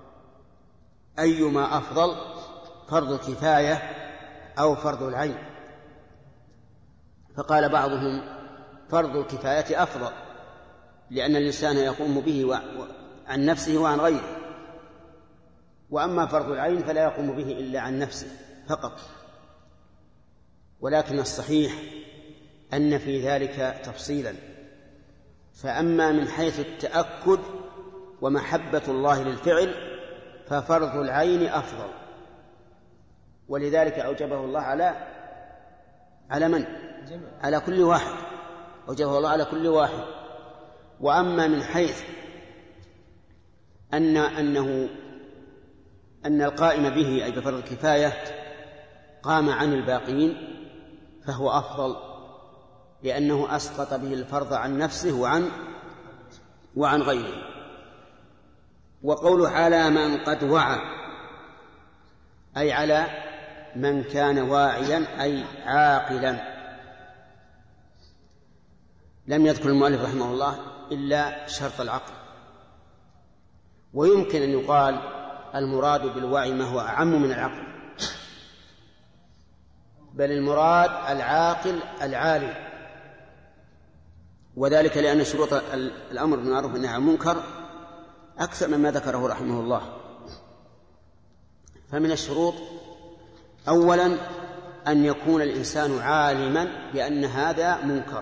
S2: أيما أفضل، فرض الكفاية أو فرض العين. فقال بعضهم: فرض الكفاية أفضل، لأن الإنسان يقوم به عن نفسه وعن غيره. وأما فرض العين فلا يقوم به إلا عن نفسه فقط. ولكن الصحيح أن في ذلك تفصيلا. فأما من حيث التأكد ومحبة الله للفعل ففرض العين أفضل، ولذلك أوجبه الله على على من؟ على كل واحد، أوجبه الله على كل واحد. وأما من حيث أن أنه أن القائم به أي بفرض الكفاية قام عن الباقين فهو أفضل، لأنه أسقط به الفرض عن نفسه وعن وعن غيره. وقوله على من قد وعى أي على من كان واعيا أي عاقلا. لم يذكر المؤلف رحمه الله إلا شرط العقل. ويمكن أن يقال المراد بالوعي ما هو أعم من العقل، بل المراد العاقل العالم. وذلك لأن شروط الأمر بالمعروف والنهي عن المنكر أكثر مما ذكره رحمه الله. فمن الشروط أولا أن يكون الإنسان عالما بأن هذا منكر،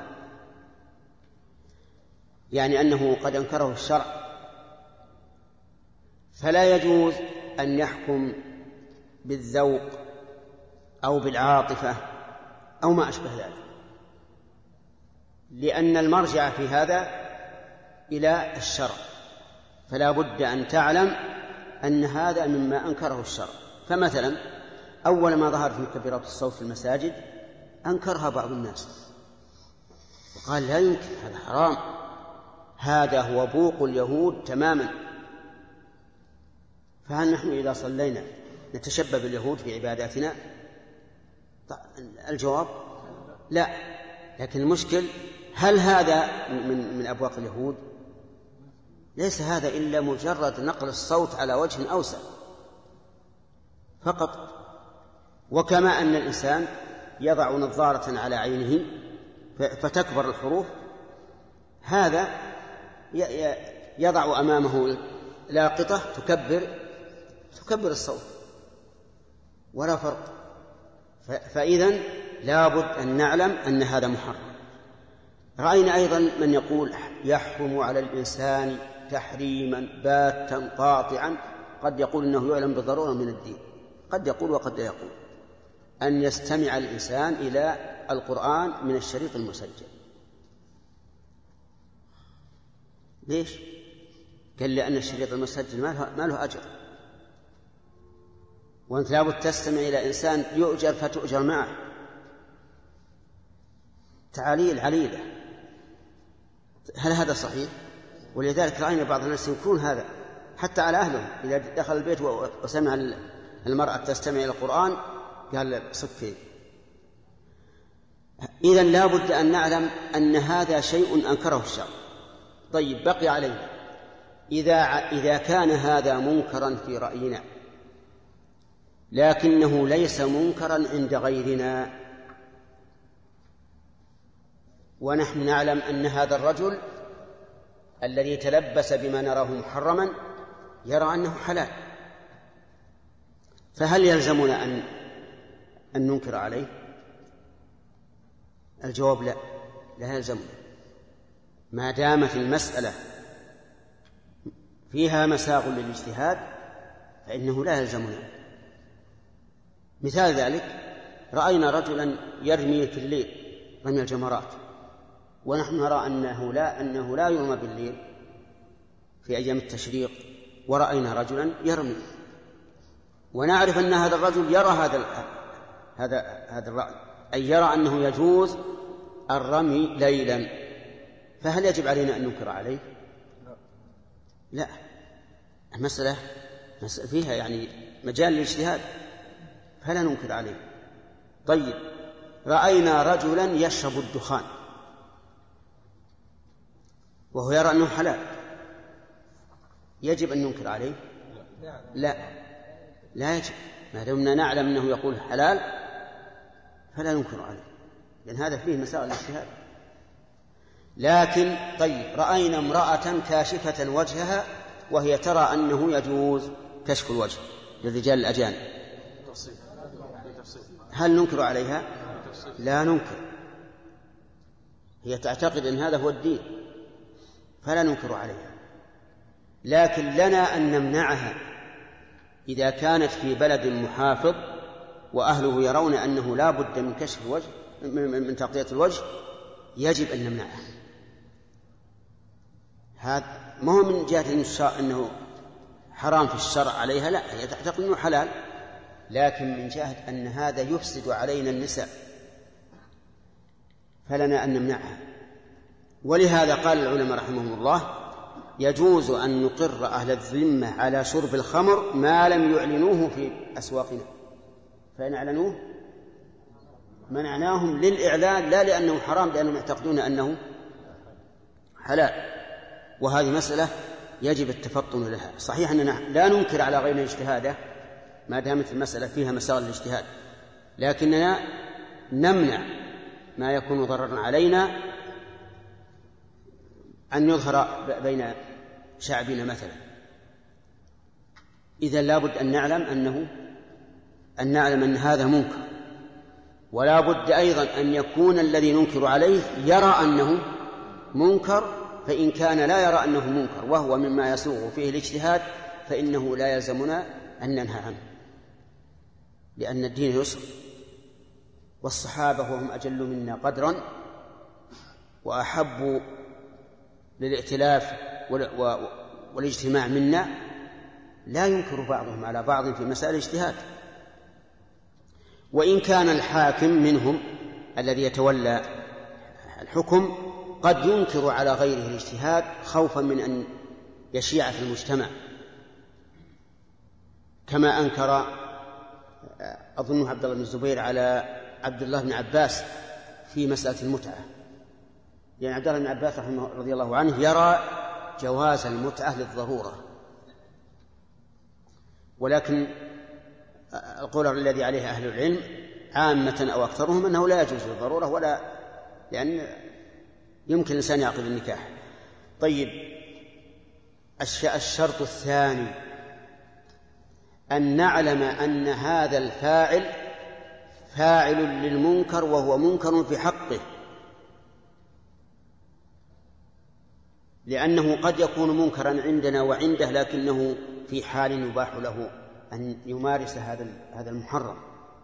S2: يعني أنه قد أنكره الشرع، فلا يجوز أن يحكم بالذوق أو بالعاطفة أو ما أشبه ذلك، لأن المرجع في هذا إلى الشرع. فلا بد أن تعلم أن هذا مما أنكره الشرع. فمثلا أول ما ظهر في كبيرات الصوت في المساجد أنكرها بعض الناس وقال لا يمكن، هذا حرام، هذا هو بوق اليهود تماما. فهل نحن إذا صلينا نتشبه باليهود في عباداتنا؟ الجواب لا. لكن المشكل هل هذا من, من أبواق اليهود؟ ليس هذا إلا مجرد نقل الصوت على وجه أوسع فقط. وكما أن الإنسان يضع نظارة على عينه فتكبر الحروف، هذا يضع أمامه لاقطة تكبر تكبر الصوت. ولا فرق. فإذن لابد أن نعلم أن هذا محرم. رأينا أيضا من يقول يحرم على الإنسان تحريما باتا قاطعا، قد يقول أنه يعلم بالضرورة من الدين، قد يقول وقد لا يقول، أن يستمع الإنسان إلى القرآن من الشريط المسجل. ليش؟ قال لأن الشريط المسجل ما له أجر، وأنت لابد تستمع إلى إنسان يؤجر فتؤجر معه، تعاليل عليلة. هل هذا صحيح؟ ولذلك رأينا بعض الناس يكون هذا حتى على أهلهم، إذا دخل البيت وسمع المرأة تستمع إلى القرآن قال صفين. إذن لا بد أن نعلم أن هذا شيء أنكره الشرع. طيب، بقي عليه إذا, إذا كان هذا منكرا في رأينا لكنه ليس منكرا عند غيرنا، ونحن نعلم أن هذا الرجل الذي تلبس بما نراه محرما يرى أنه حلال، فهل يلزمنا أن, أن ننكر عليه؟ الجواب لا، لا يلزمنا، ما دامت المسألة فيها مساغ للاجتهاد فإنه لا يلزمنا. مثال ذلك رأينا رجلا يرمي في الليل رمي الجمرات، ونحن نرى أنه لا, أنه لا يرمى بالليل في أيام التشريق، ورأينا رجلا يرمي، ونعرف أن هذا الرجل يرى هذا هذا هذا الرأي، أي يرى أنه يجوز الرمي ليلا، فهل يجب علينا أن ننكر عليه؟ لا، المسألة فيها يعني مجال للاجتهاد فلا ننكر عليه. طيب، رأينا رجلا يشرب الدخان وهو يرى أنه حلال، يجب أن ننكر عليه؟ لا، لا يجب، ما دمنا نعلم أنه يقول حلال فلا ننكر عليه، لأن هذا فيه مسائل الاجتهاد. لكن طيب، رأينا امرأة كاشفة وجهها وهي ترى أنه يجوز كشف الوجه للرجال الأجانب، هل ننكر عليها؟ لا ننكر، هي تعتقد أن هذا هو الدين فلا ننكر عليها، لكن لنا أن نمنعها إذا كانت في بلد محافظ وأهله يرون أنه لا بد من كشف الوجه من تغطية الوجه، يجب أن نمنعها. هذا ما هو من جهة أنه حرام في الشرع عليها، لا، هي تعتقد أنه حلال، لكن من جهة أن هذا يفسد علينا النساء فلنا أن نمنعها. ولهذا قال العلماء رحمهم الله يجوز أن نقر أهل الذمة على شرب الخمر ما لم يعلنوه في أسواقنا، فإن أعلنوه منعناهم للإعلان لا لأنه حرام، لأنهم يعتقدون أنه حلال. وهذه مسألة يجب التفطن لها. صحيح أننا لا ننكر على غيرنا اجتهاده ما دامت المسألة فيها مسائل الاجتهاد، لكننا نمنع ما يكون ضررا علينا أن يظهر بين شعبنا مثلا. إذا لابد أن نعلم أنه أن نعلم أن هذا منكر، ولا بد أيضا أن يكون الذي ننكر عليه يرى أنه منكر، فإن كان لا يرى أنه منكر وهو مما يسوغ فيه الاجتهاد فإنه لا يلزمنا أن ننهى عنه، لأن الدين يسر، والصحابة وهم أجل منا قدرا وأحب للائتلاف والاجتماع منا لا ينكر بعضهم على بعض في مسائل الاجتهاد. وإن كان الحاكم منهم الذي يتولى الحكم قد ينكر على غيره الاجتهاد خوفا من أن يشيع في المجتمع، كما أنكر أظن عبد الله بن الزبير على عبد الله بن عباس في مسألة المتعة، لأن يعني عبد الله بن عباس رحمه رضي الله عنه يرى جواز المتعة للضرورة، ولكن القول الذي عليه أهل العلم عامة أو أكثرهم أنه لا يجوز للضرورة، ولا لأن يمكن الإنسان يعقد النكاح. طيب، الشرط الثاني أن نعلم أن هذا الفاعل فاعل للمنكر وهو منكر في حقه، لأنه قد يكون منكرا عندنا وعنده لكنه في حال يباح له أن يمارس هذا هذا المحرم.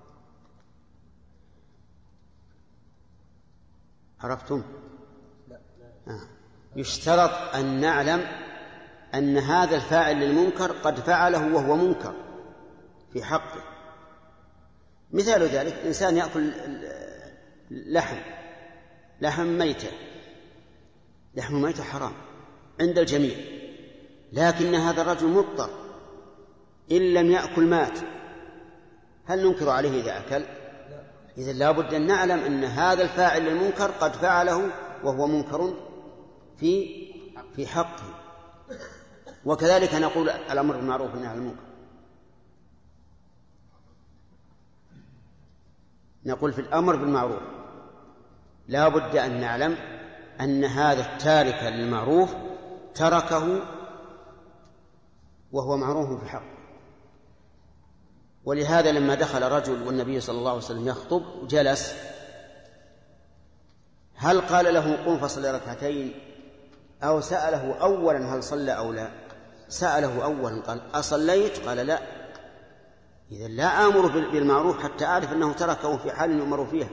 S2: عرفتم؟ آه. يشترط أن نعلم أن هذا الفاعل للمنكر قد فعله وهو منكر في حقه. مثال ذلك إنسان يأكل لحم لحم ميتة، لحم الميتة حرام عند الجميع، لكن هذا الرجل مضطر إن لم يأكل مات، هل ننكر عليه إذا أكل؟ إذن لا بد أن نعلم أن هذا الفاعل للمنكر قد فعله وهو منكر في في حقه. وكذلك نقول الأمر بالمعروف والنهي عن المنكر، نقول في الأمر بالمعروف لا بد أن نعلم أن هذا التارك للمعروف تركه وهو معروف في حقه. ولهذا لما دخل رجل والنبي صلى الله عليه وسلم يخطب جلس، هل قال له قم فصل ركعتين أو سأله أولا هل صلى أو لا؟ سأله أولا قال أصليت؟ قال لا. إذن لا آمر بالمعروف حتى أعرف أنه تركه في حال يؤمر فيها،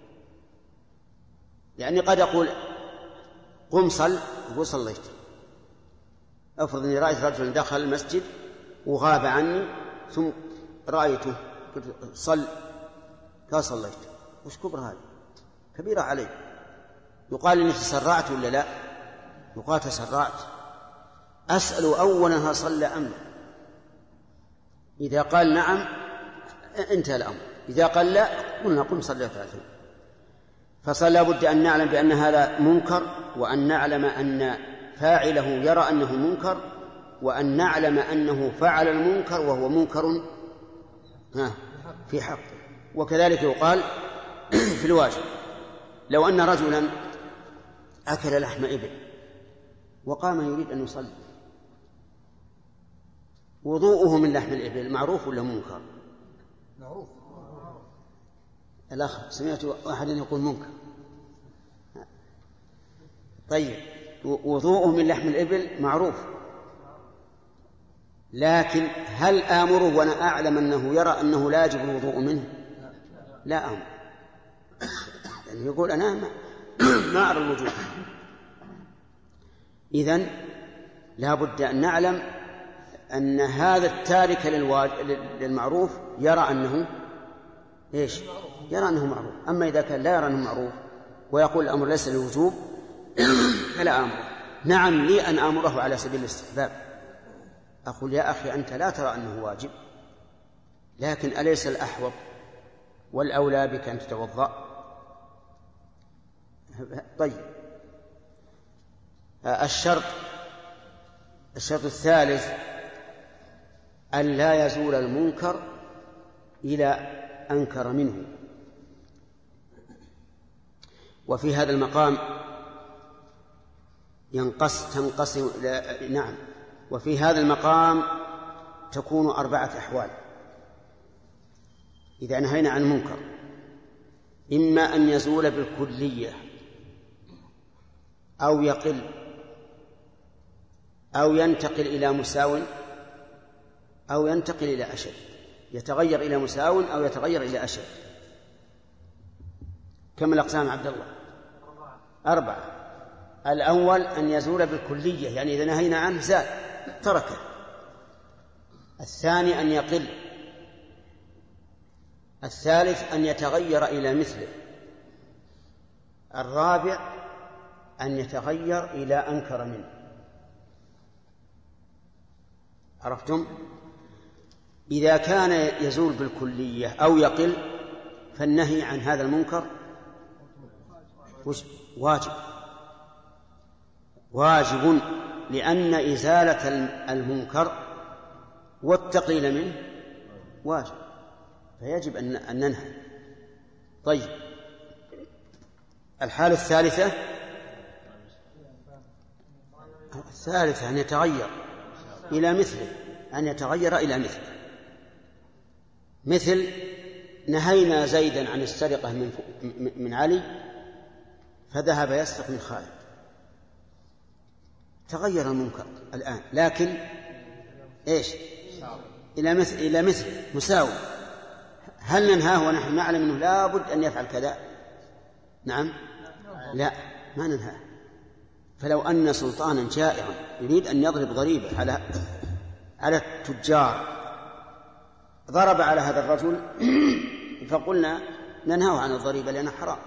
S2: لأني قد أقول قم صل يقول صليت. أفرض أني رأيت رجل دخل المسجد وغاب عني ثم رأيته صل قال صليت، وش كبر هذا؟ كبيرة علي. يقال إني تسرعت ولا لا؟ يقال تسرعت. أسأل أولا هل صلى أم لا؟ إذا قال نعم انتهى الأمر، إذا قال لا قلنا قم صلي ركعتين. فصلا بد أن نعلم بأن هذا منكر، وأن نعلم أن فاعله يرى أنه منكر، وأن نعلم أنه فعل المنكر وهو منكر في حقه. وكذلك يقال في الواجب، لو أن رجلا أكل لحم إبل وقام يريد أن يصلي، وضوءه من لحم الإبل معروف ولا منكر؟
S3: معروف.
S2: الأخ سمعت أحد يقول منكر. طيب وضوءه من لحم الإبل معروف، لكن هل آمره وأنا أعلم أنه يرى أنه لا يجب الوضوء منه؟ لا أمر، يعني يقول أنا ما, ما أرى الوجوب. إذن لا بد أن نعلم أن هذا التارك للمعروف يرى أنه إيش؟ يرى أنه معروف. أما إذا كان لا يرى أنه معروف ويقول الأمر ليس للوجوب فلا أمره. نعم لي أن أمره على سبيل الاستحباب، أقول يا أخي أنت لا ترى أنه واجب، لكن أليس الأحوط والأولى بك أن تتوضأ؟ طيب الشرط الشرط الثالث أن لا يزول المنكر إلى أنكر منه. وفي هذا المقام ينقص تنقسم نعم وفي هذا المقام تكون أربعة أحوال إذا نهينا عن المنكر: إما أن يزول بالكلية أو يقل أو ينتقل إلى مساو أو ينتقل إلى أشد، يتغير إلى مساو أو يتغير إلى أشد. كم الأقسام عبد الله؟ أربعة. الأول أن يزول بالكلية، يعني إذا نهينا عنه زال تركه. الثاني أن يقل. الثالث أن يتغير إلى مثله. الرابع أن يتغير إلى أنكر منه. عرفتم؟ إذا كان يزول بالكلية أو يقل فالنهي عن هذا المنكر واجب واجب لأن إزالة المنكر والتقليل منه واجب، فيجب أن ننهى. طيب الحالة الثالثة الثالثة أن يتغير إلى مثله، أن يتغير إلى مثله. مثل نهينا زيدا عن السرقة من, من علي فذهب يسرق من خالد، تغير المنكر الآن، لكن إيش إلى مثل, إلى مثل مساوي. هل ننهاه ونحن نعلم أنه لا بد أن يفعل كذا؟ نعم، لا، ما ننهاه. فلو أن سلطانا جائعا يريد أن يضرب ضريبة على على التجار، ضرب على هذا الرجل فقلنا ننهاه عن الضريبة لأنها حرام.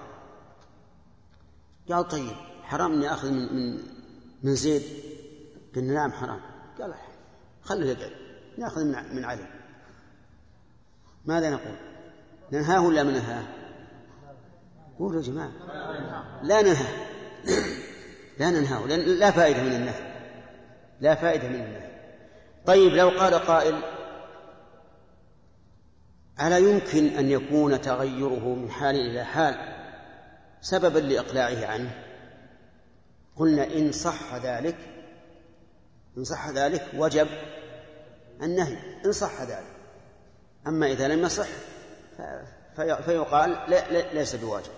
S2: قال طيب حرام أني أخذ من, من, من زيد؟ قلنا نعم حرام. قال خليه يقعد نأخذ من, من علي. ماذا نقول؟ ننهاه ولا ما ننهاه؟ قولوا يا جماعة لا ننهاه لا ننهاه، لا فائدة من النهي، لا فائدة من النهي. طيب لو قال قائل ألا يمكن أن يكون تغيره من حال إلى حال سببا لإقلاعه عنه؟ قلنا إن صح ذلك إن صح ذلك وجب النهي، إن صح ذلك. أما إذا لم يصح فيقال لا لا ليس بواجب.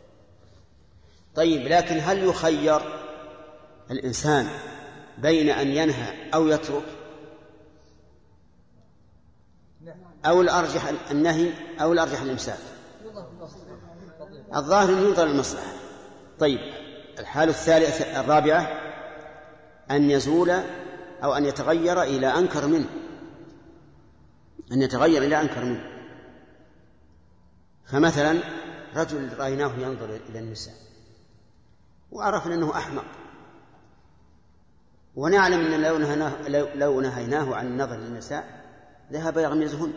S2: طيب لكن هل يخير الإنسان بين أن ينهى أو يترك، أو الأرجح النهي أو الأرجح الإمساك؟ الظاهر أن ينظر المصلحة. طيب الحالة الثالثة الرابعة أن يزول أو أن يتغير إلى أنكر منه، أن يتغير إلى أنكر منه. فمثلا رجل رأيناه ينظر إلى النساء وعرفنا أنه أحمق، ونعلم أن لو نهيناه, لو نهيناه عن النظر للنساء ذهب يغمزهن،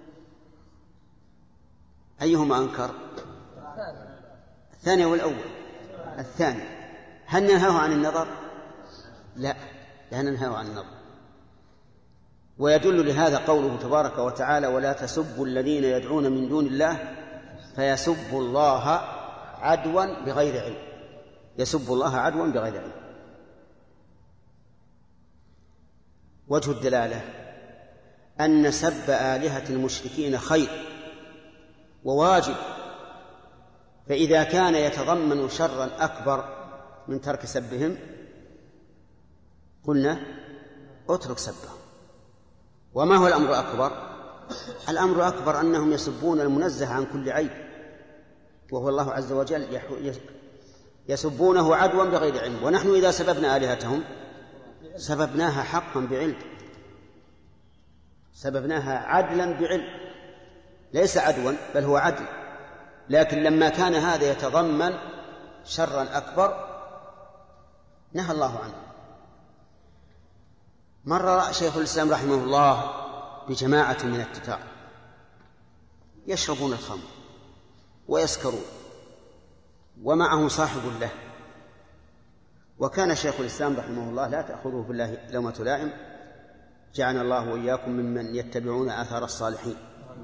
S2: أيهما أنكر؟ الثاني والأول؟ الثاني. هل ننهاه عن النظر؟ لا، لا ننهاه عن النظر. ويدل لهذا قوله تبارك وتعالى ولا تسبوا الذين يدعون من دون الله فيسبوا الله عدوا بغير علم، يسبوا الله عدوا بغير علم. وجه الدلالة أن سب آلهة المشركين خير وواجب، فإذا كان يتضمن شرا أكبر من ترك سبهم قلنا اترك سبهم. وما هو الأمر أكبر؟ الأمر أكبر أنهم يسبون المنزه عن كل عيب وهو الله عز وجل، يسبونه عدوا بغير علم. ونحن إذا سببنا آلهتهم سببناها حقا بعلم، سببناها عدلا بعلم، ليس عدوا بل هو عدل. لكن لما كان هذا يتضمن شرا أكبر نهى الله عنه. مر شيخ الإسلام رحمه الله بجماعة من التتار يشربون الخمر ويسكرون ومعه صاحب له، وكان شيخ الإسلام رحمه الله لا تأخذه بالله لومة لائم، جعلنا الله وإياكم ممن يتبعون آثار الصالحين.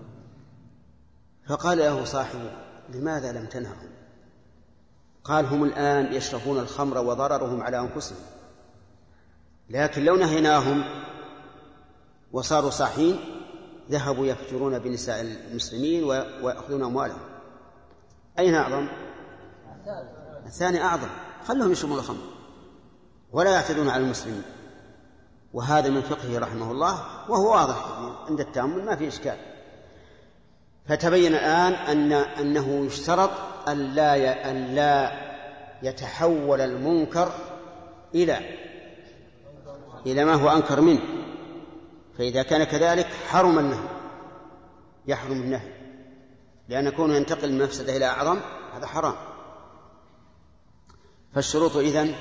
S2: فقال له صاحبه لماذا لم تنههم؟ قال هم الآن يشربون الخمر وضررهم على أنفسهم، لكن لو نهيناهم وصاروا صاحين ذهبوا يفجرون بنساء المسلمين ويأخذون أموالهم. أين أعظم؟ الثاني أعظم، خلهم يشربون الخمر ولا يعتدون على المسلمين. وهذا من فقهه رحمه الله وهو واضح عند التأمل ما في إشكال. فتبين الآن أن أنه يشترط أن لا أن لا يتحول المنكر إلى إلى ما هو أنكر منه، فإذا كان كذلك حرم النهي، يحرم النهي، لأن كونه ينتقل من مفسدة إلى أعظم هذا حرام. فالشروط إذن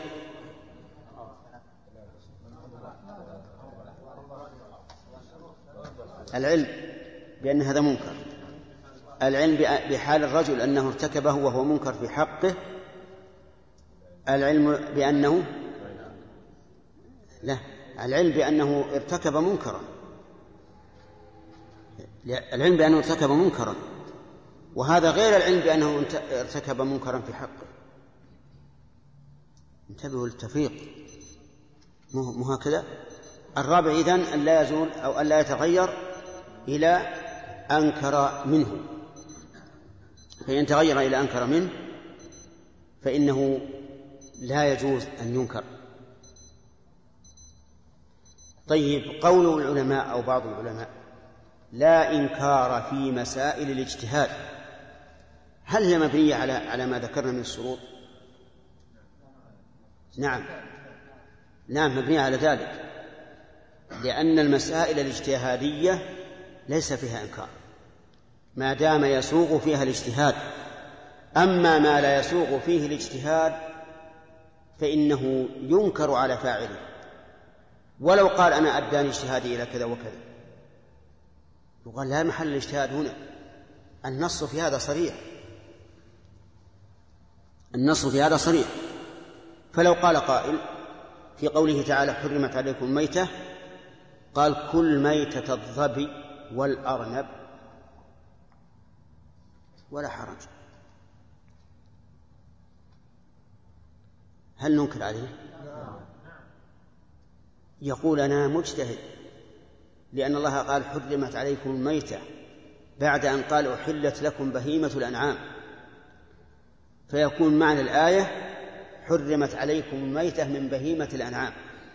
S2: العلم بأن هذا منكر، العلم بحال الرجل أنه ارتكبه وهو منكر في حقه، العلم بأنه لا العلم بأنه ارتكب منكرا، العلم بأنه ارتكب منكرا، وهذا غير العلم بأنه ارتكب منكرا في حقه. انتبهوا للتفريق، مو هكذا. الرابع إذن أن لا يزول أو أن لا يتغير إلى أنكر منه، فإن تغير إلى أنكر منه فإنه لا يجوز أن ينكر. طيب، قول العلماء أو بعض العلماء لا إنكار في مسائل الاجتهاد، هل هي مبنية على على ما ذكرنا من الشروط؟ نعم نعم مبنية على ذلك، لأن المسائل الاجتهادية ليس فيها إنكار ما دام يسوغ فيها الاجتهاد. أما ما لا يسوغ فيه الاجتهاد فإنه ينكر على فاعله، ولو قال أنا أداني اجتهادي إلى كذا وكذا، يقال لا محل الاجتهاد هنا، النص في هذا صريح، النص في هذا صريح. فلو قال قائل في قوله تعالى حرمت عليكم الميتة، قال كل ميتة الظبي والأرنب ولا حرج، هل ننكر عليه؟ يقول أنا مجتهد، لأن الله قال حرمت عليكم الميتة بعد أن قال أحلت لكم بهيمة الأنعام، فيكون معنى الآية حرمت عليكم الميتة من بهيمة الأنعام.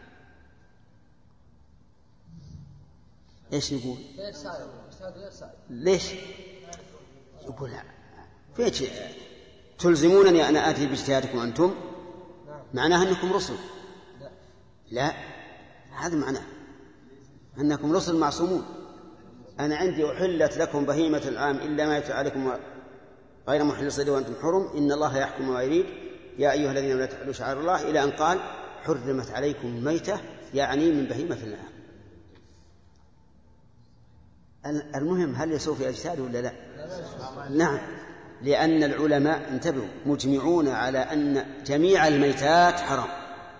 S2: إيش نقول؟ ليش؟ يقول لا، فيش تلزمونني أن آتي باجتهادكم أنتم، معناها أنكم رسل. لا، هذا معناه أنكم رسل معصومون. أنا عندي أحلت لكم بهيمة الأنعام إلا ما يتلى عليكم غير محل الصيد وأنتم حرم إن الله يحكم ما يريد يا أيها الذين لا تحلوا شعائر الله، إلى أن قال حرمت عليكم الميتة، يعني من بهيمة الأنعام. المهم هل يسوء في أجساد ولا لا؟ نعم، لأن العلماء انتبهوا مجمعون على أن جميع الميتات حرام.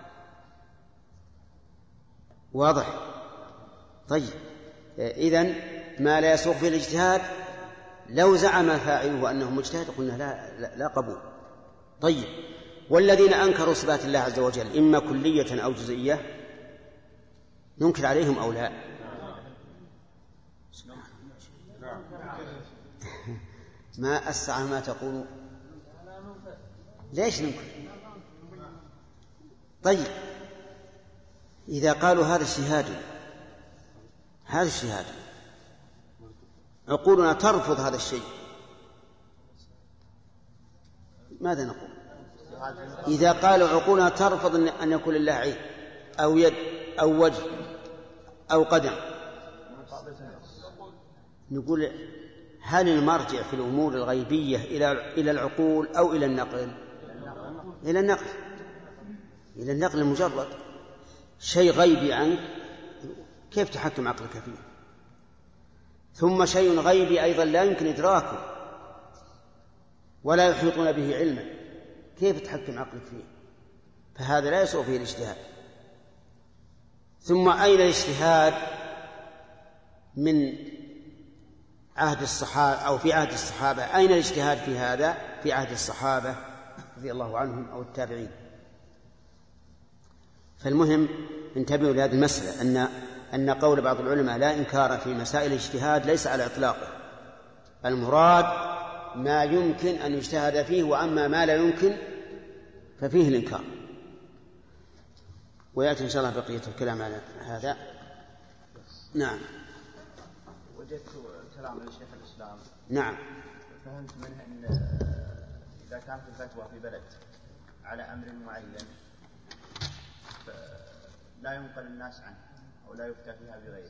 S2: واضح؟ طيب، إذن ما لا يسوق في الاجتهاد لو زعم فاعله أنه مجتهد قلنا لا, لا, لا قبول. طيب، والذين أنكروا صفات الله عز وجل إما كلية أو جزئية ننكر عليهم أو لا؟ ما أسع ما تقول، ليش ننكر؟ طيب، إذا قالوا هذا الشهاد هذا الشهاد عقولنا ترفض هذا الشيء، ماذا نقول؟ إذا قالوا عقولنا ترفض أن يكون لله عين أو يد أو وجه أو قدم، نقول هل المرجع في الأمور الغيبية إلى إلى العقول أو إلى النقل؟ إلى النقل، إلى النقل المجرد. شيء غيبي عنك كيف تحكم عقلك فيه؟ ثم شيء غيبي أيضا لا يمكن إدراكه ولا يحيطون به علما، كيف تحكم عقلك فيه؟ فهذا لا يسوء فيه الاجتهاد. ثم أين الاجتهاد من عهد الصحابة أو في عهد الصحابة؟ أين الاجتهاد في هذا في عهد الصحابة رضي الله عنهم أو التابعين؟ فالمهم انتبهوا لهذه المسألة، أن أن قول بعض العلماء لا إنكار في مسائل الاجتهاد ليس على إطلاقه، المراد ما يمكن أن يجتهد فيه، وأما ما لا يمكن ففيه الإنكار. ويأتي إن شاء الله بقية الكلام على هذا. نعم.
S4: وجدت كلام لشيخ الإسلام.
S2: نعم.
S4: فهمت منه أن إذا كانت الفتوى في بلد على أمر معين لا ينقل الناس عنه أو لا يفتى فيها بغيره.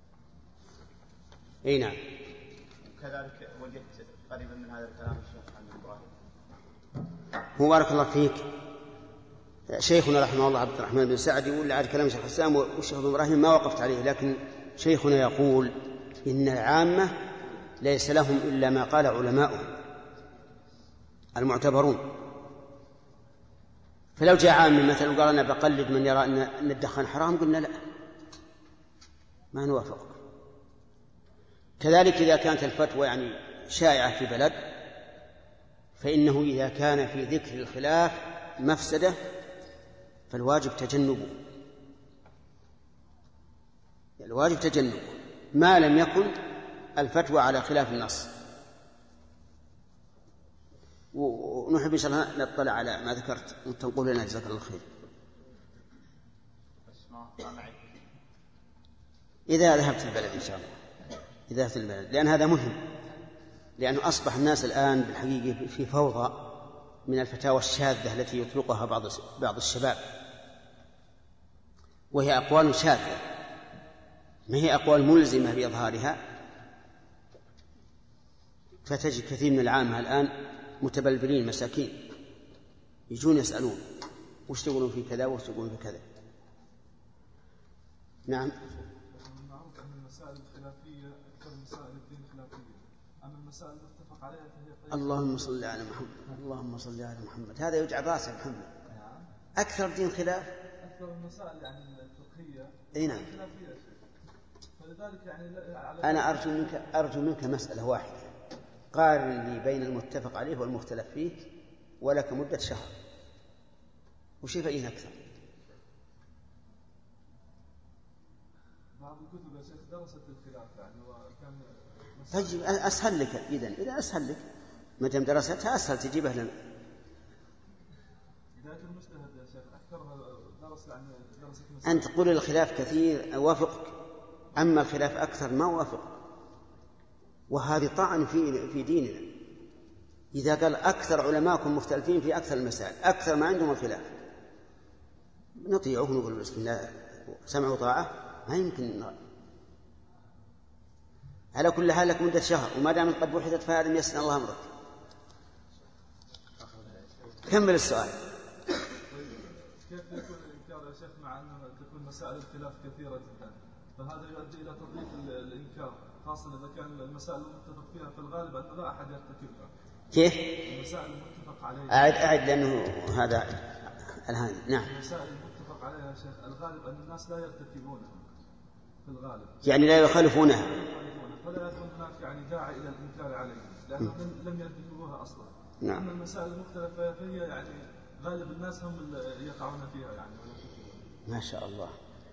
S2: أي نعم.
S4: وكذلك وجدت قريبا من هذا الكلام الشيخ محمد إبراهيم.
S2: هو بارك الله فيك. شيخنا رحمه الله عبد الرحمن بن سعد يقول على كلام الشيخ حسام والشيخ إبراهيم ما وقفت عليه، لكن شيخنا يقول إن العامة ليس لهم إلا ما قال علماؤهم المعتبرون. فلو جاء عام مثلا وقال أنا بقلد من يرى أن الدخان حرام قلنا لا، ما نوافقك. كذلك إذا كانت الفتوى يعني شائعة في بلد، فإنه إذا كان في ذكر الخلاف مفسدة فالواجب تجنبه، الواجب تجنبه ما لم يكن الفتوى على خلاف النص. ونحب إن شاء الله نطلع على ما ذكرت وتنقل لنا جزاك الله خير. إذا ذهبت البلد إن شاء الله، إذا ذهبت البلد، لأن هذا مهم، لأنه أصبح الناس الآن بالحقيقة في فوضى من الفتاوى الشاذة التي يطلقها بعض بعض الشباب، وهي أقوال شاذة ما هي أقوال ملزمة بإظهارها. فتجد كثير من العامة الآن متبلبلين مساكين يجون يسألون وش تقولون في كذا وش تقولون في كذا. نعم.
S5: معروف أن المسائل الخلافية أكثر مسائل الدين خلافية، أما المسائل المتفق عليها فهي.
S2: اللهم صل على محمد، اللهم صل على محمد. هذا يجعل راسه محمد. أكثر دين خلاف.
S5: أكثر المسائل يعني الفقهية.
S2: أي نعم.
S5: خلافية. فلذلك يعني
S2: أنا أرجو منك أرجو منك مسألة واحدة، قارن لي بين المتفق عليه والمختلف فيه ولك مدة شهر وشوف أين أكثر.
S5: بعض الكتب يا شيخ درست الخلاف يعني وكان.
S2: طيب أسهل لك إذن، إذا أسهل لك ما دام درستها أسهل تجيبه لنا.
S5: بداية المجتهد يا شيخ أكثر درس يعني درست.
S2: أنت تقول الخلاف كثير أوافقك، أما الخلاف أكثر ما أوافقك، وهذه طعن في في ديننا. إذا قال أكثر علماءكم مختلفين في أكثر المسائل، أكثر ما عندهم الخلاف، نطيعه ونقول بسم الله سمع وطاعة، ما يمكن. على كل حال لك مدة شهر، وما دام قد بحثت فهذا يسن الله أمرك. كمل السؤال.
S5: كيف يكون الإنكار يا شيخ مع أن تكون مسائل الخلاف كثيرة جدا، فهذا يؤدي إلى تضييق الإنكار، خاصة إذا كان المسائل المتفق فيها في الغالب أن لا أحد يرتكبها.
S2: كيف؟
S5: المسائل المتفق عليها.
S2: أعد أعد لأنه هذا الآن. نعم.
S5: المسائل المتفق عليها يا شيخ الغالب أن الناس لا يرتكبونها في الغالب.
S2: يعني لا يخالفونها.
S5: فلا يكون هناك يعني داعي إلى الإنكار عليهم لأنهم لم يرتكبوها أصلا.
S2: نعم.
S5: أما المسائل المختلفة فهي يعني غالب الناس هم اللي يقعون فيها يعني.
S2: ما شاء الله.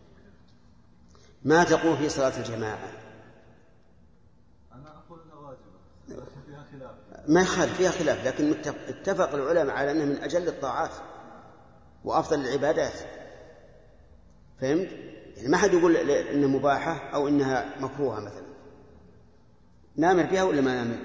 S2: ما تقول في صلاة الجماعة؟
S5: أنا أقول أنها واجبة لكن فيها خلاف.
S2: ما يخالف، فيها خلاف، لكن اتفق العلماء على أنها من أجل الطاعات وأفضل العبادات. فهمت؟ يعني ما حد يقول إنها مباحة أو إنها مكروهة مثلا. نامر بها ولا ما نامر؟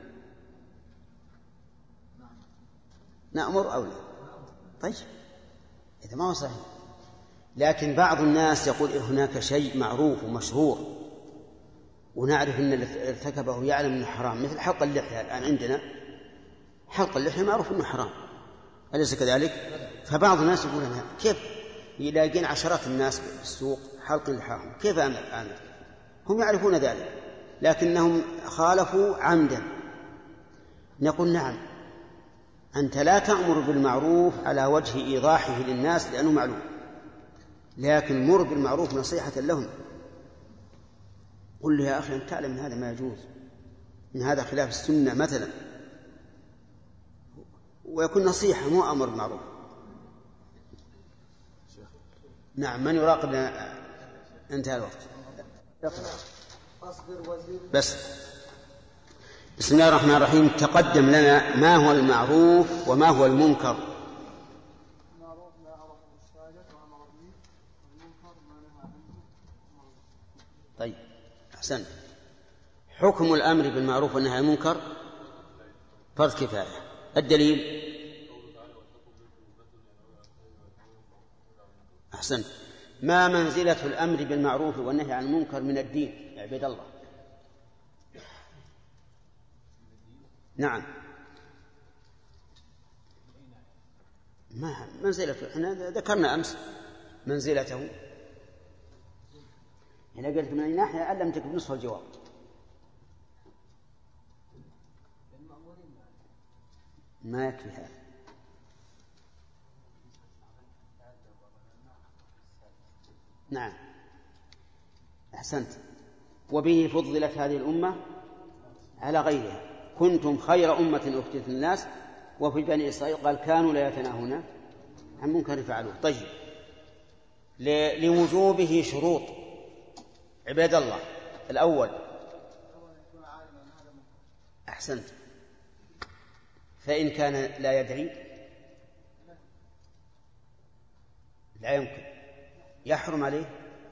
S2: نأمر أو لا؟ طيب إذا ما هو صحيح. لكن بعض الناس يقول هناك شيء معروف ومشهور ونعرف أن اللي ارتكبه يعلم أنه حرام، مثل حلق اللحية. الآن عندنا حلق اللحية معروف أنه حرام، أليس كذلك؟ فبعض الناس يقول أنا كيف يلاقين عشرات الناس في السوق حلق لحاهم، كيف أمر آمر؟ هم يعرفون ذلك لكنهم خالفوا عمدا. نقول نعم، أنت لا تأمر بالمعروف على وجه إيضاحه للناس لأنه معلوم، لكن مر بالمعروف نصيحة لهم. قل له يا أخي أنت تعلم أن هذا ما يجوز، من هذا خلاف السنة مثلا، ويكون نصيحة مو أمر بالمعروف. نعم. من يراقب؟ انتهى الوقت. بس بسم الله الرحمن الرحيم. تقدم لنا ما هو المعروف وما هو المنكر. طيب أحسنت. حكم الأمر بالمعروف والنهي عن المنكر فرض كفاية. الدليل؟ أحسنت. ما منزلة الأمر بالمعروف والنهي عن المنكر من الدين يا عبيد الله؟ نعم. ما منزلته؟ احنا ذكرنا أمس منزلته. إذا قلت من أي ناحية علمتك بنصف الجواب. ما يكفي هذا. نعم أحسنت. وبه فضلت هذه الأمة على غيرها، كنتم خير أمة أخرجت للناس. وفي بني إسرائيل قال كانوا لا يتناهون عن منكر فعلوه. طيب لوجوبه شروط عباد الله. الأول أحسنت. فإن كان لا يدري لا يمكن يحرم عليه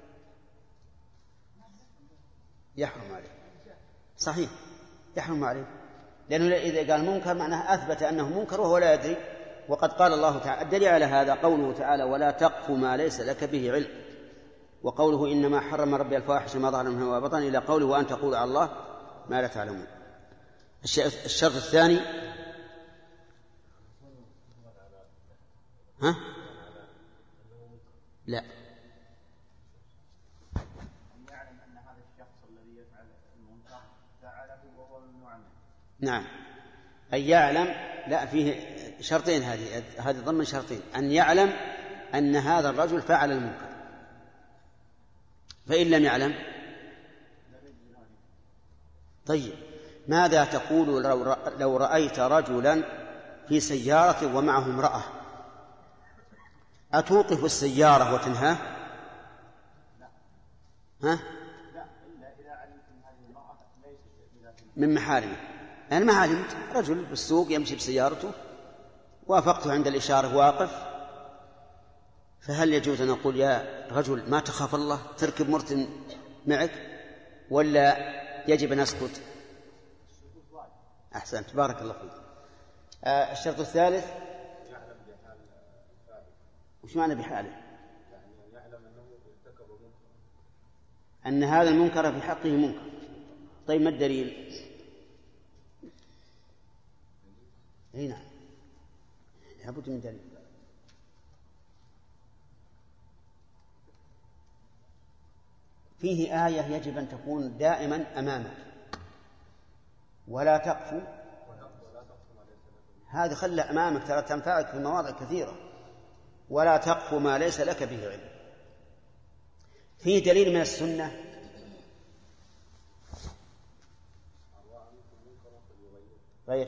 S2: يحرم عليه صحيح يحرم عليه، لأنه إذا قال منكر معناه أثبت أنه منكر وهو لا يدري. وقد قال الله تعالى الدليل على هذا قوله تعالى ولا تقف ما ليس لك به علم، وقوله إنما حرم ربي الفواحش ما ظهر منها وما بطن، إلى قوله وأن تقول على الله ما لا تعلمون. الشرط الثاني ها؟ لا
S4: أن يعلم أن هذا الشخص الذي يفعل المنكر فعله وهو ممنوع عنه.
S2: نعم أن يعلم، لا فيه شرطين، هذه هذه ضمن شرطين، أن يعلم أن هذا الرجل فعل المنكر، فإن لم يعلم طيب ماذا تقول لو رأيت رجلا في سيارة ومعه امرأة، أتوقف السيارة وتنهاه؟ ها؟ من محارمه. أنا ما علمت رجل بالسوق يمشي بسيارته وافقته عند الإشارة واقف، فهل يجوز أن أقول يا رجل ما تخاف الله تركب مرت معك، ولا يجب أن أسكت؟ أحسنت بارك الله فيك. آه الشرط الثالث وش معنى بحاله؟
S5: يعني يعلم أنه ارتكب منكر،
S2: أن هذا المنكر في حقه منكر. طيب ما الدليل؟ أي نعم لابد من دليل. فيه آية يجب أن تكون دائما أمامك ولا تقف، هذا خلى أمامك ترى تنفعك في مواضع كثيرة. ولا تقف ما ليس لك به علم. فيه دليل من السنة غير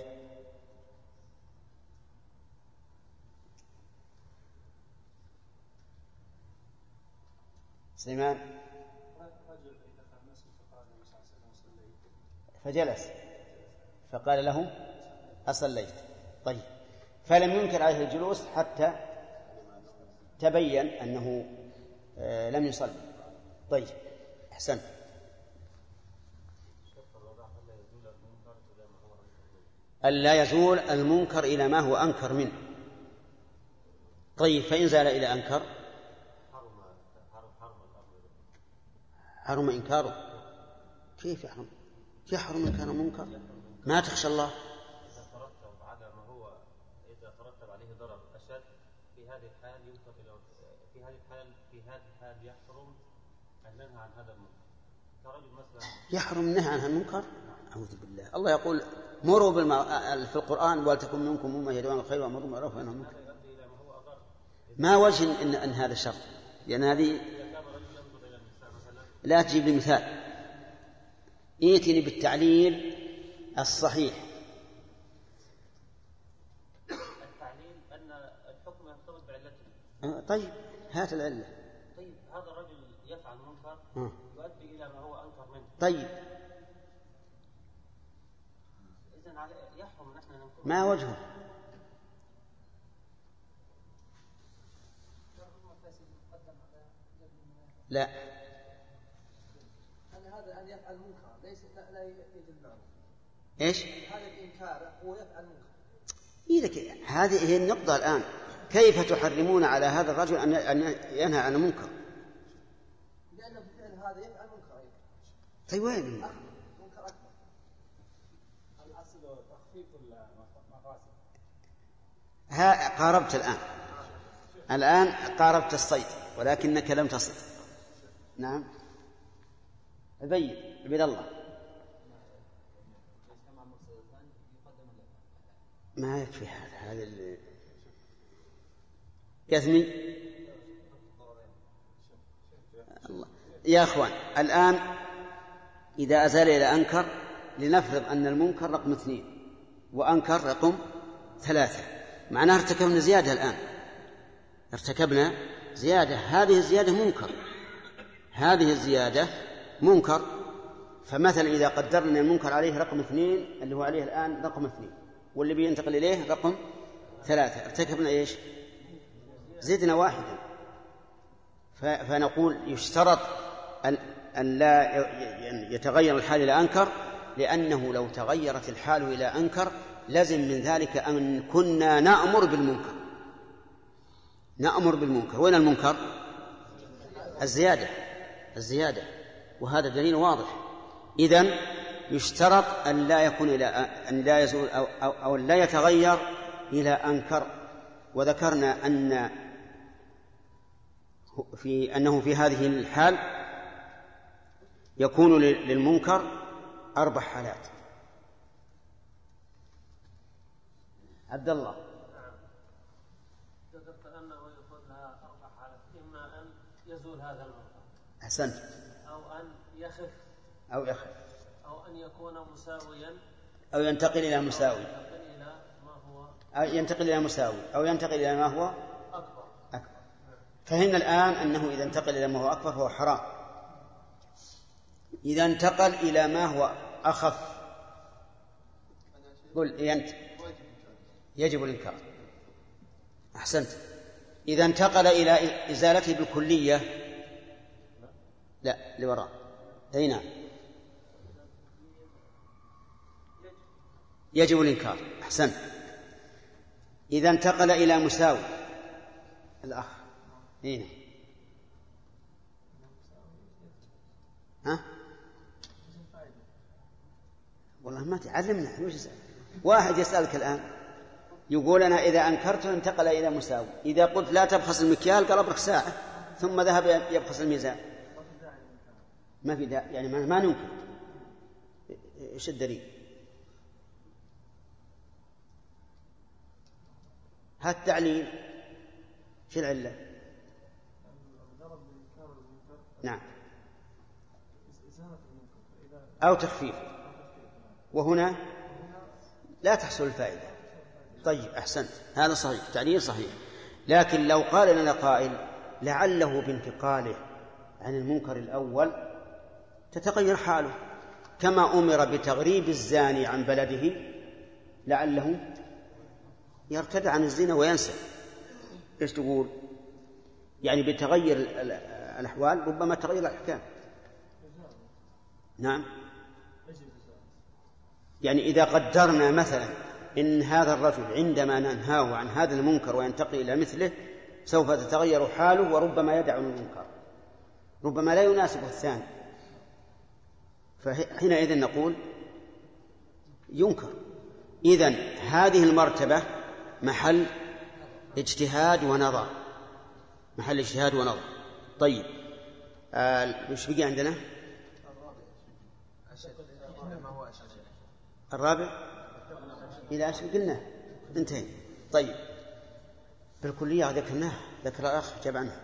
S2: سليمان فجلس فقال له أصليت. طيب فلم ينكر عليه الجلوس حتى تبين أنه لم يصلي. طيب أحسن. ألا يزول المنكر إلى ما هو أنكر منه. طيب فإن زال إلى أنكر حرم إنكاره. كيف يحرم؟ يحرم إن كان منكر؟ ما تخشى الله؟
S6: إذا ترتب على ما هو إذا ترتب عليه ضرر أشد في هذه الحال ينكر إلى في هذه الحال في هذه الحال يحرم أن ننهى عن هذا المنكر. كرجل مثلا
S2: يحرم النهي عن المنكر؟ أعوذ بالله. الله يقول مروا بالمع... في القرآن ولتكن منكم أمة يدعون الخير ويأمرون بالمعروف وينهون عن المنكر. ما وجه إن, أن هذا شرط؟ لأن هذه لا تجيب لي مثال، ائتني بالتعليل الصحيح.
S6: التعليل أن الحكم يرتبط بعلته.
S2: طيب هات العلة.
S6: طيب هذا الرجل يفعل منكر
S2: أه.
S6: يؤدي إلى ما هو أنكر منه.
S2: طيب
S6: إذن على يحرم نحن ننكر.
S2: ما وجهه؟ لا
S3: أن هذا أن يفعل منكر ليس لا يجوز المعروف.
S2: إيش؟
S3: هذا الإنكار هو يفعل منكر.
S2: إذا هذه هي النقطة الآن. كيف تحرمون على هذا الرجل أن ينهى عن المنكر؟
S3: لأنه فعل هذا يفعل منكر.
S2: طيب وين؟
S3: منكر أكبر. الأصل تخفيف المقاصد.
S2: ها قاربت الآن. الآن قاربت الصيد ولكنك لم تصل. نعم أبين عبد الله ما يكفي هذا هذا ال... قسمي الله. يا أخوان الآن إذا أزال إلى أنكر، لنفرض أن المنكر رقم اثنين وأنكر رقم ثلاثة، معناه ارتكبنا زيادة. الآن ارتكبنا زيادة، هذه الزيادة منكر، هذه الزيادة منكر. فمثلا إذا قدرنا المنكر عليه رقم اثنين اللي هو عليه الآن رقم اثنين، واللي بينتقل إليه رقم ثلاثة، ارتكبنا إيش؟ زدنا واحدا. فنقول يشترط أن لا يتغير الحال إلى أنكر، لأنه لو تغيرت الحال إلى أنكر لازم من ذلك أن كنا نأمر بالمنكر. نأمر بالمنكر. وين المنكر؟ الزيادة. الزيادة، وهذا دليل واضح. إذن يشترط أن لا يكون إلى أن لا يزول أو, أو, أو لا يتغير إلى أنكر. وذكرنا أن في أنه في هذه الحال يكون للمنكر أربع حالات. عبد الله.
S3: ذكرت أنه يكون لها أربع حالات، إما أن يزول هذا المنكر.
S2: أحسنت.
S3: أو أن يخف.
S2: أو يخف.
S3: أو أن يكون مساويا.
S2: أو ينتقل إلى مساوي.
S3: ينتقل إلى ما هو.
S2: أو ينتقل إلى مساوي. أو ينتقل إلى ما هو
S3: أكبر.
S2: أكبر. فهمنا الآن أنه إذا انتقل إلى ما هو أكبر فهو حرام. إذا انتقل إلى ما هو أخف قل أنت يجب الإنكار. أحسنت. إذا انتقل إلى إزالته بالكلية لا لوراء أين يجب الإنكار. أحسنت. إذا انتقل إلى مساوي الأخ هنا ها والله ما تعلمنا. واحد يسألك الآن يقول أنا إذا أنكرته انتقل إلى مساوي، إذا قلت لا تبخس المكيال قال أبرك ساعة ثم ذهب يبخس الميزان. ما في داعي يعني ما ننكر. إيش الدليل؟ هات تعليل. شو العلة؟ نعم. أو تخفيف، وهنا لا تحصل الفائدة. طيب أحسنت، هذا صحيح، تعليل صحيح. لكن لو قال لنا قائل لعله بانتقاله عن المنكر الأول تتغير حاله، كما أمر بتغريب الزاني عن بلده لعله يرتد عن الزنا وينسى. إيش تقول؟ يعني بتغير الأحوال ربما تغير الأحكام. نعم. يعني إذا قدرنا مثلا إن هذا الرجل عندما ننهاه عن هذا المنكر وينتقل إلى مثله سوف تتغير حاله وربما يدع المنكر، ربما لا يناسبه الثاني، فحينئذ نقول ينكر. إذن هذه المرتبة محل اجتهاد ونظر، محل اجتهاد ونظر. طيب وش بقي عندنا؟ الرابع إلى أشهر قلنا انتهي. طيب بالكلية ذكرناه، ذكر الأخ جاب عنه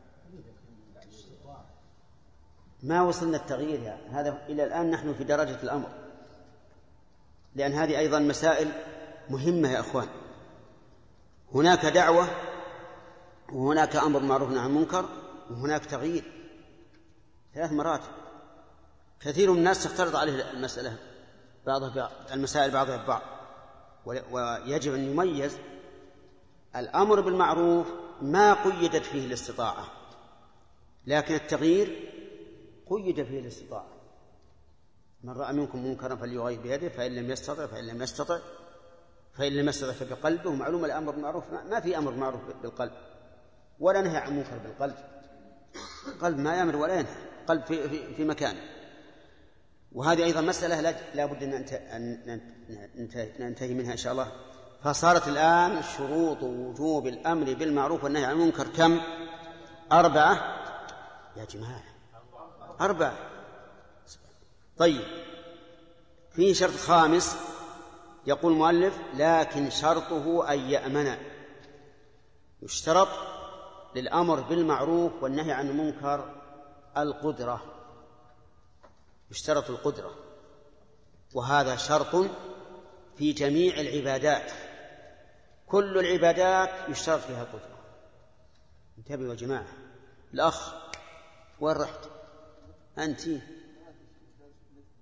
S2: ما وصلنا التغيير يعني. هذا إلى الآن نحن في درجة الأمر، لأن هذه أيضا مسائل مهمة يا أخوان. هناك دعوة وهناك أمر معروف عن المنكر وهناك تغيير، ثلاث مراتب. كثير من الناس تختلط عليه المسألة بعضها المسائل بعضها ببعض، ويجب أن يميز الأمر بالمعروف ما قيدت فيه الاستطاعة، لكن التغيير قيد فيه الاستطاعة. من رأى منكم منكرا فليغير بيده فإن لم يستطع فإن لم يستطع فإن لم يستطع فبقلبه. معلوم الأمر بالمعروف ما في أمر معروف بالقلب ولا نهي عن منكر بالقلب. القلب ما يأمر ولا ينهى، قلب في, في, في مكانه. وهذه أيضا مسألة لا بد أن ننتهي منها إن شاء الله. فصارت الآن شروط وجوب الأمر بالمعروف والنهي عن المنكر كم؟ أربعة يا جماعة، أربعة. طيب في شرط خامس يقول المؤلف لكن شرطه أن يأمن. يشترط للأمر بالمعروف والنهي عن المنكر القدرة، يشترط القدرة، وهذا شرط في جميع العبادات. كل العبادات يشترط فيها القدرة. انتبهوا يا جماعة. الأخ وين رحت أنت؟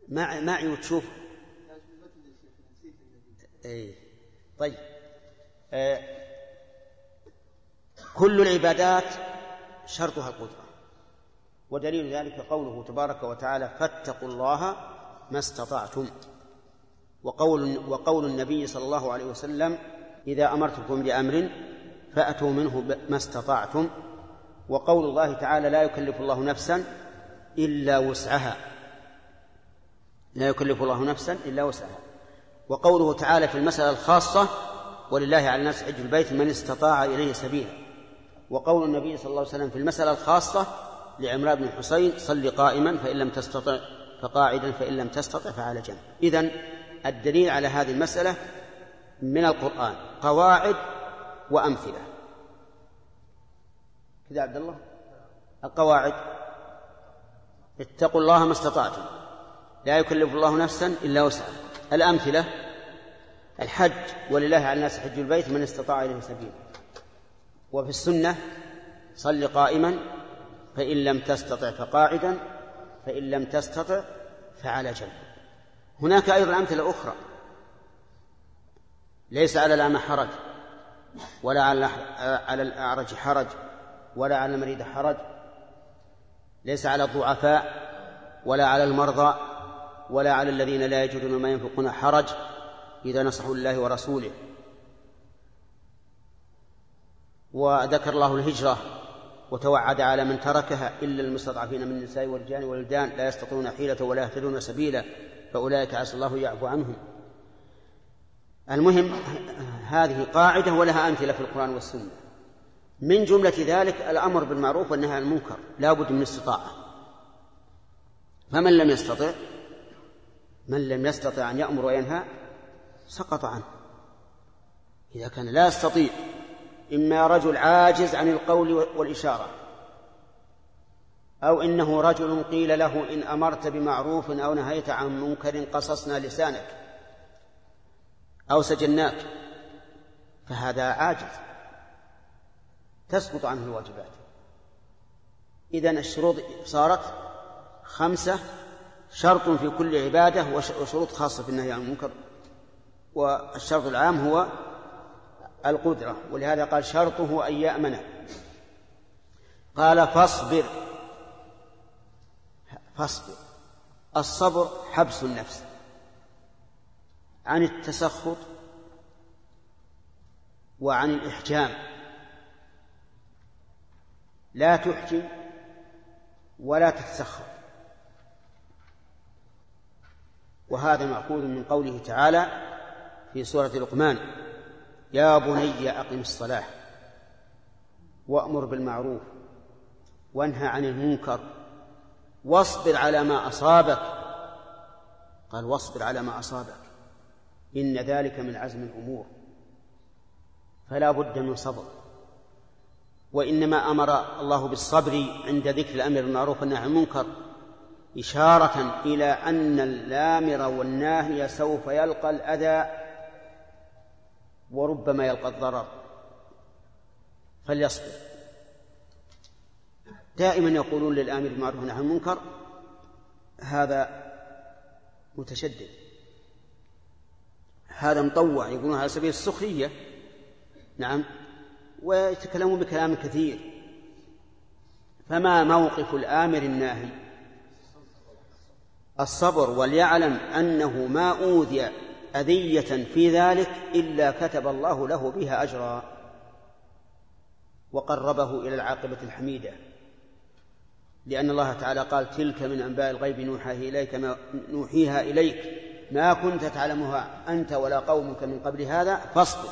S2: ما معي وتشوف. اي طيب. آه. كل العبادات شرطها القدرة، ودليل ذلك قوله تبارك وتعالى فاتقوا الله ما استطعتم، وقول, وقول النبي صلى الله عليه وسلم إذا أمرتكم بأمر فأتوا منه ما استطعتم، وقول الله تعالى لا يكلف الله نفسا إلا وسعها، لا يكلف الله نفسا إلا وسعها، وقوله تعالى في المسألة الخاصة ولله على الناس حج البيت من استطاع إليه سبيلا، وقول النبي صلى الله عليه وسلم في المسألة الخاصة لعمران بن حسين صل قائما فإن لم تستطع فقاعدا فإن لم تستطع فعلى جنب. إذن الدليل على هذه المسألة من القرآن قواعد وأمثلة. كذا عبد الله. القواعد اتقوا الله ما استطعتم، لا يكلف الله نفسا إلا وسعها. الأمثلة الحج ولله على الناس حج البيت من استطاع إليه سبيلا، وفي السنة صل قائما فإن لم تستطع فقاعدا فإن لم تستطع فعلى جنب. هناك أيضا أمثلة أخرى، ليس على الأعمى حرج ولا على الأعرج حرج ولا على المريض حرج، ليس على الضعفاء ولا على المرضى ولا على الذين لا يجدون ما ينفقون حرج إذا نصحوا لله ورسوله. وذكر الله الهجرة وتوعد على من تركها إلا المستضعفين من النساء والرجال والولدان لا يستطيعون حيلة ولا يهتدون سبيلا فأولئك عسى الله يعفو عنهم. المهم هذه قاعدة ولها أمثلة في القرآن والسنة. من جملة ذلك الأمر بالمعروف والنهي عن المنكر لا بد من استطاعة، فمن لم يستطع من لم يستطع أن يأمر وينهى سقط عنه. إذا كان لا يستطيع، إما رجل عاجز عن القول والإشارة، أو إنه رجل قيل له إن أمرت بمعروف أو نهيت عن منكر قصصنا لسانك أو سجناك، فهذا عاجز تسقط عنه الواجبات. إذن الشروط صارت خمسة، شرط في كل عبادة وشروط خاصة في النهي عن المنكر، والشرط العام هو القدرة، ولهذا قال شرطه أن يأمن. قال فاصبر، فاصبر الصبر حبس النفس عن التسخط وعن الإحجام، لا تحجم ولا تتسخط. وهذا مأخوذ من قوله تعالى في سورة لقمان يا بني أقم الصلاة وأمر بالمعروف وانهى عن المنكر واصبر على ما أصابك. قال واصبر على ما أصابك إن ذلك من عزم الأمور، فلا بد من صبر. وإنما أمر الله بالصبر عند ذكر الأمر بالمعروف والنهي عن المنكر إشارة إلى أن الآمر والناهي سوف يلقى الأذى وربما يلقى الضرر، فليصبر. دائما يقولون للآمر بالمعروف والنهي عن المنكر هذا متشدد، هذا مطوع، يقولون على سبيل السخرية، نعم، ويتكلمون بكلام كثير. فما موقف الآمر الناهي؟ الصبر، وليعلم أنه ما أوذي أذية في ذلك إلا كتب الله له بها أجرا وقربه إلى العاقبة الحميدة، لأن الله تعالى قال تلك من أنباء الغيب نوحيها إليك ما, نوحيها إليك ما كنت تعلمها أنت ولا قومك من قبل هذا فاصبر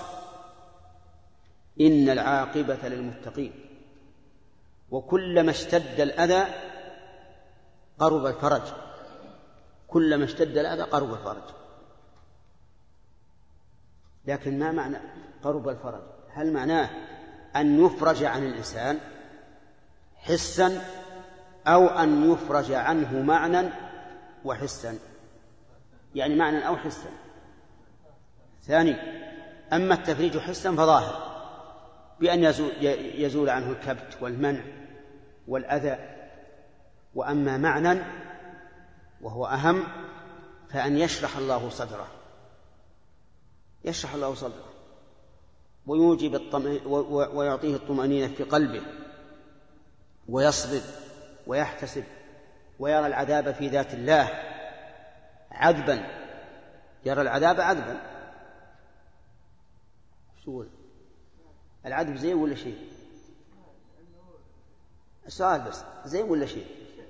S2: إن العاقبة للمتقين. وكلما اشتد الأذى قرب الفرج، كلما اشتد الأذى قرب الفرج. لكن ما معنى قرب الفرج؟ هل معناه أن يفرج عن الإنسان حسا أو أن يفرج عنه معنى وحسا؟ يعني معنى أو حسا. ثاني، أما التفريج حسا فظاهر بأن يزول عنه الكبت والمنع والأذى، وأما معنى وهو أهم فأن يشرح الله صدره، يشرح الله صدره ويوجب الطمأ ويعطيه الطمأنينة في قلبه، ويصبر ويحتسب ويرى العذاب في ذات الله عذبا، يرى العذاب عذبا. شو العذب زين ولا شيء؟ السؤال بس، زين ولا شيء؟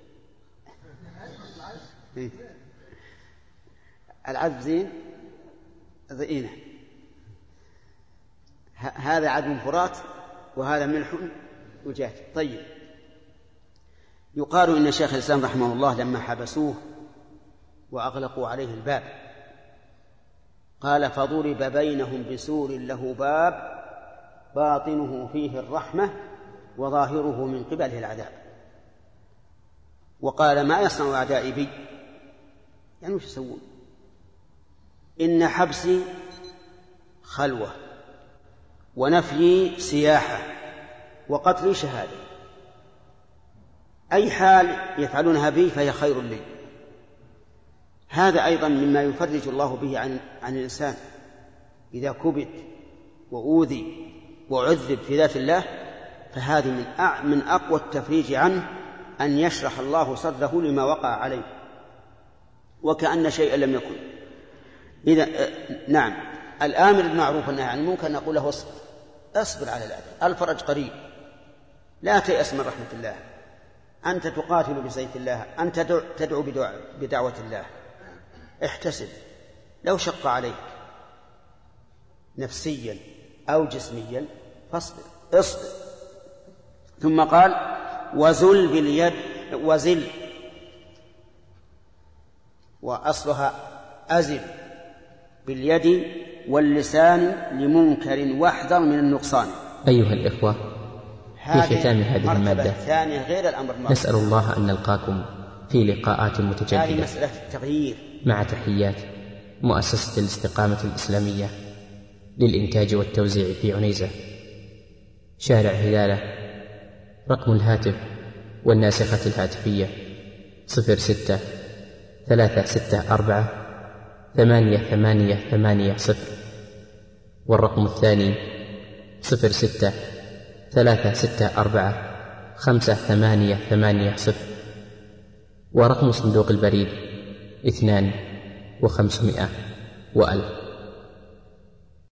S2: العذب زين زينه. هذا عذب فرات وهذا ملح وجاج. طيب، يقال إن شيخ الإسلام رحمه الله لما حبسوه وأغلقوا عليه الباب قال: فضرب بينهم بسور له باب باطنه فيه الرحمة وظاهره من قبله العذاب. وقال: ما يصنع أعدائي بي؟ يعني وش يسوون؟ إن حبسي خلوة، ونفيي سياحة، وقتلي شهادة. أي حال يفعلونها بي فهي خير لي. هذا أيضا مما يفرج الله به عن, عن الإنسان إذا كبت وأوذي وعذب في ذات الله، فهذه من, من أقوى التفريج عنه أن يشرح الله صدره لما وقع عليه وكأن شيئا لم يكن. إذا نعم، الآمر بالمعروف والنهي عن المنكر نقول له اصبر، اصبر على الأذى، الفرج قريب، لا تيأس من رحمة الله، أنت تقاتل بسيف الله، أنت تدعو بدعوة الله، احتسب. لو شق عليك نفسيا أو جسميا فاصبر، اصبر. ثم قال: وزل باليد، وزل، وأصلها أزل، باليد واللسان لمنكر واحذر من النقصان.
S1: أيها الإخوة، في ختام هذه المادة
S2: غير الأمر
S1: نسأل الله أن نلقاكم في لقاءات متجددة.
S2: هذه مسألة التغيير.
S1: مع تحيات مؤسسة الاستقامة الإسلامية للإنتاج والتوزيع في عنيزة، شارع هلالة. رقم الهاتف والناسخة الهاتفية صفر ستة ثلاثة ستة أربعة ثمانية ثمانية ثمانية صفر، والرقم الثاني صفر ستة ثلاثة ستة أربعة خمسة ثمانية ثمانية صفر، ورقم صندوق البريد اثنان وخمسمائة وألف.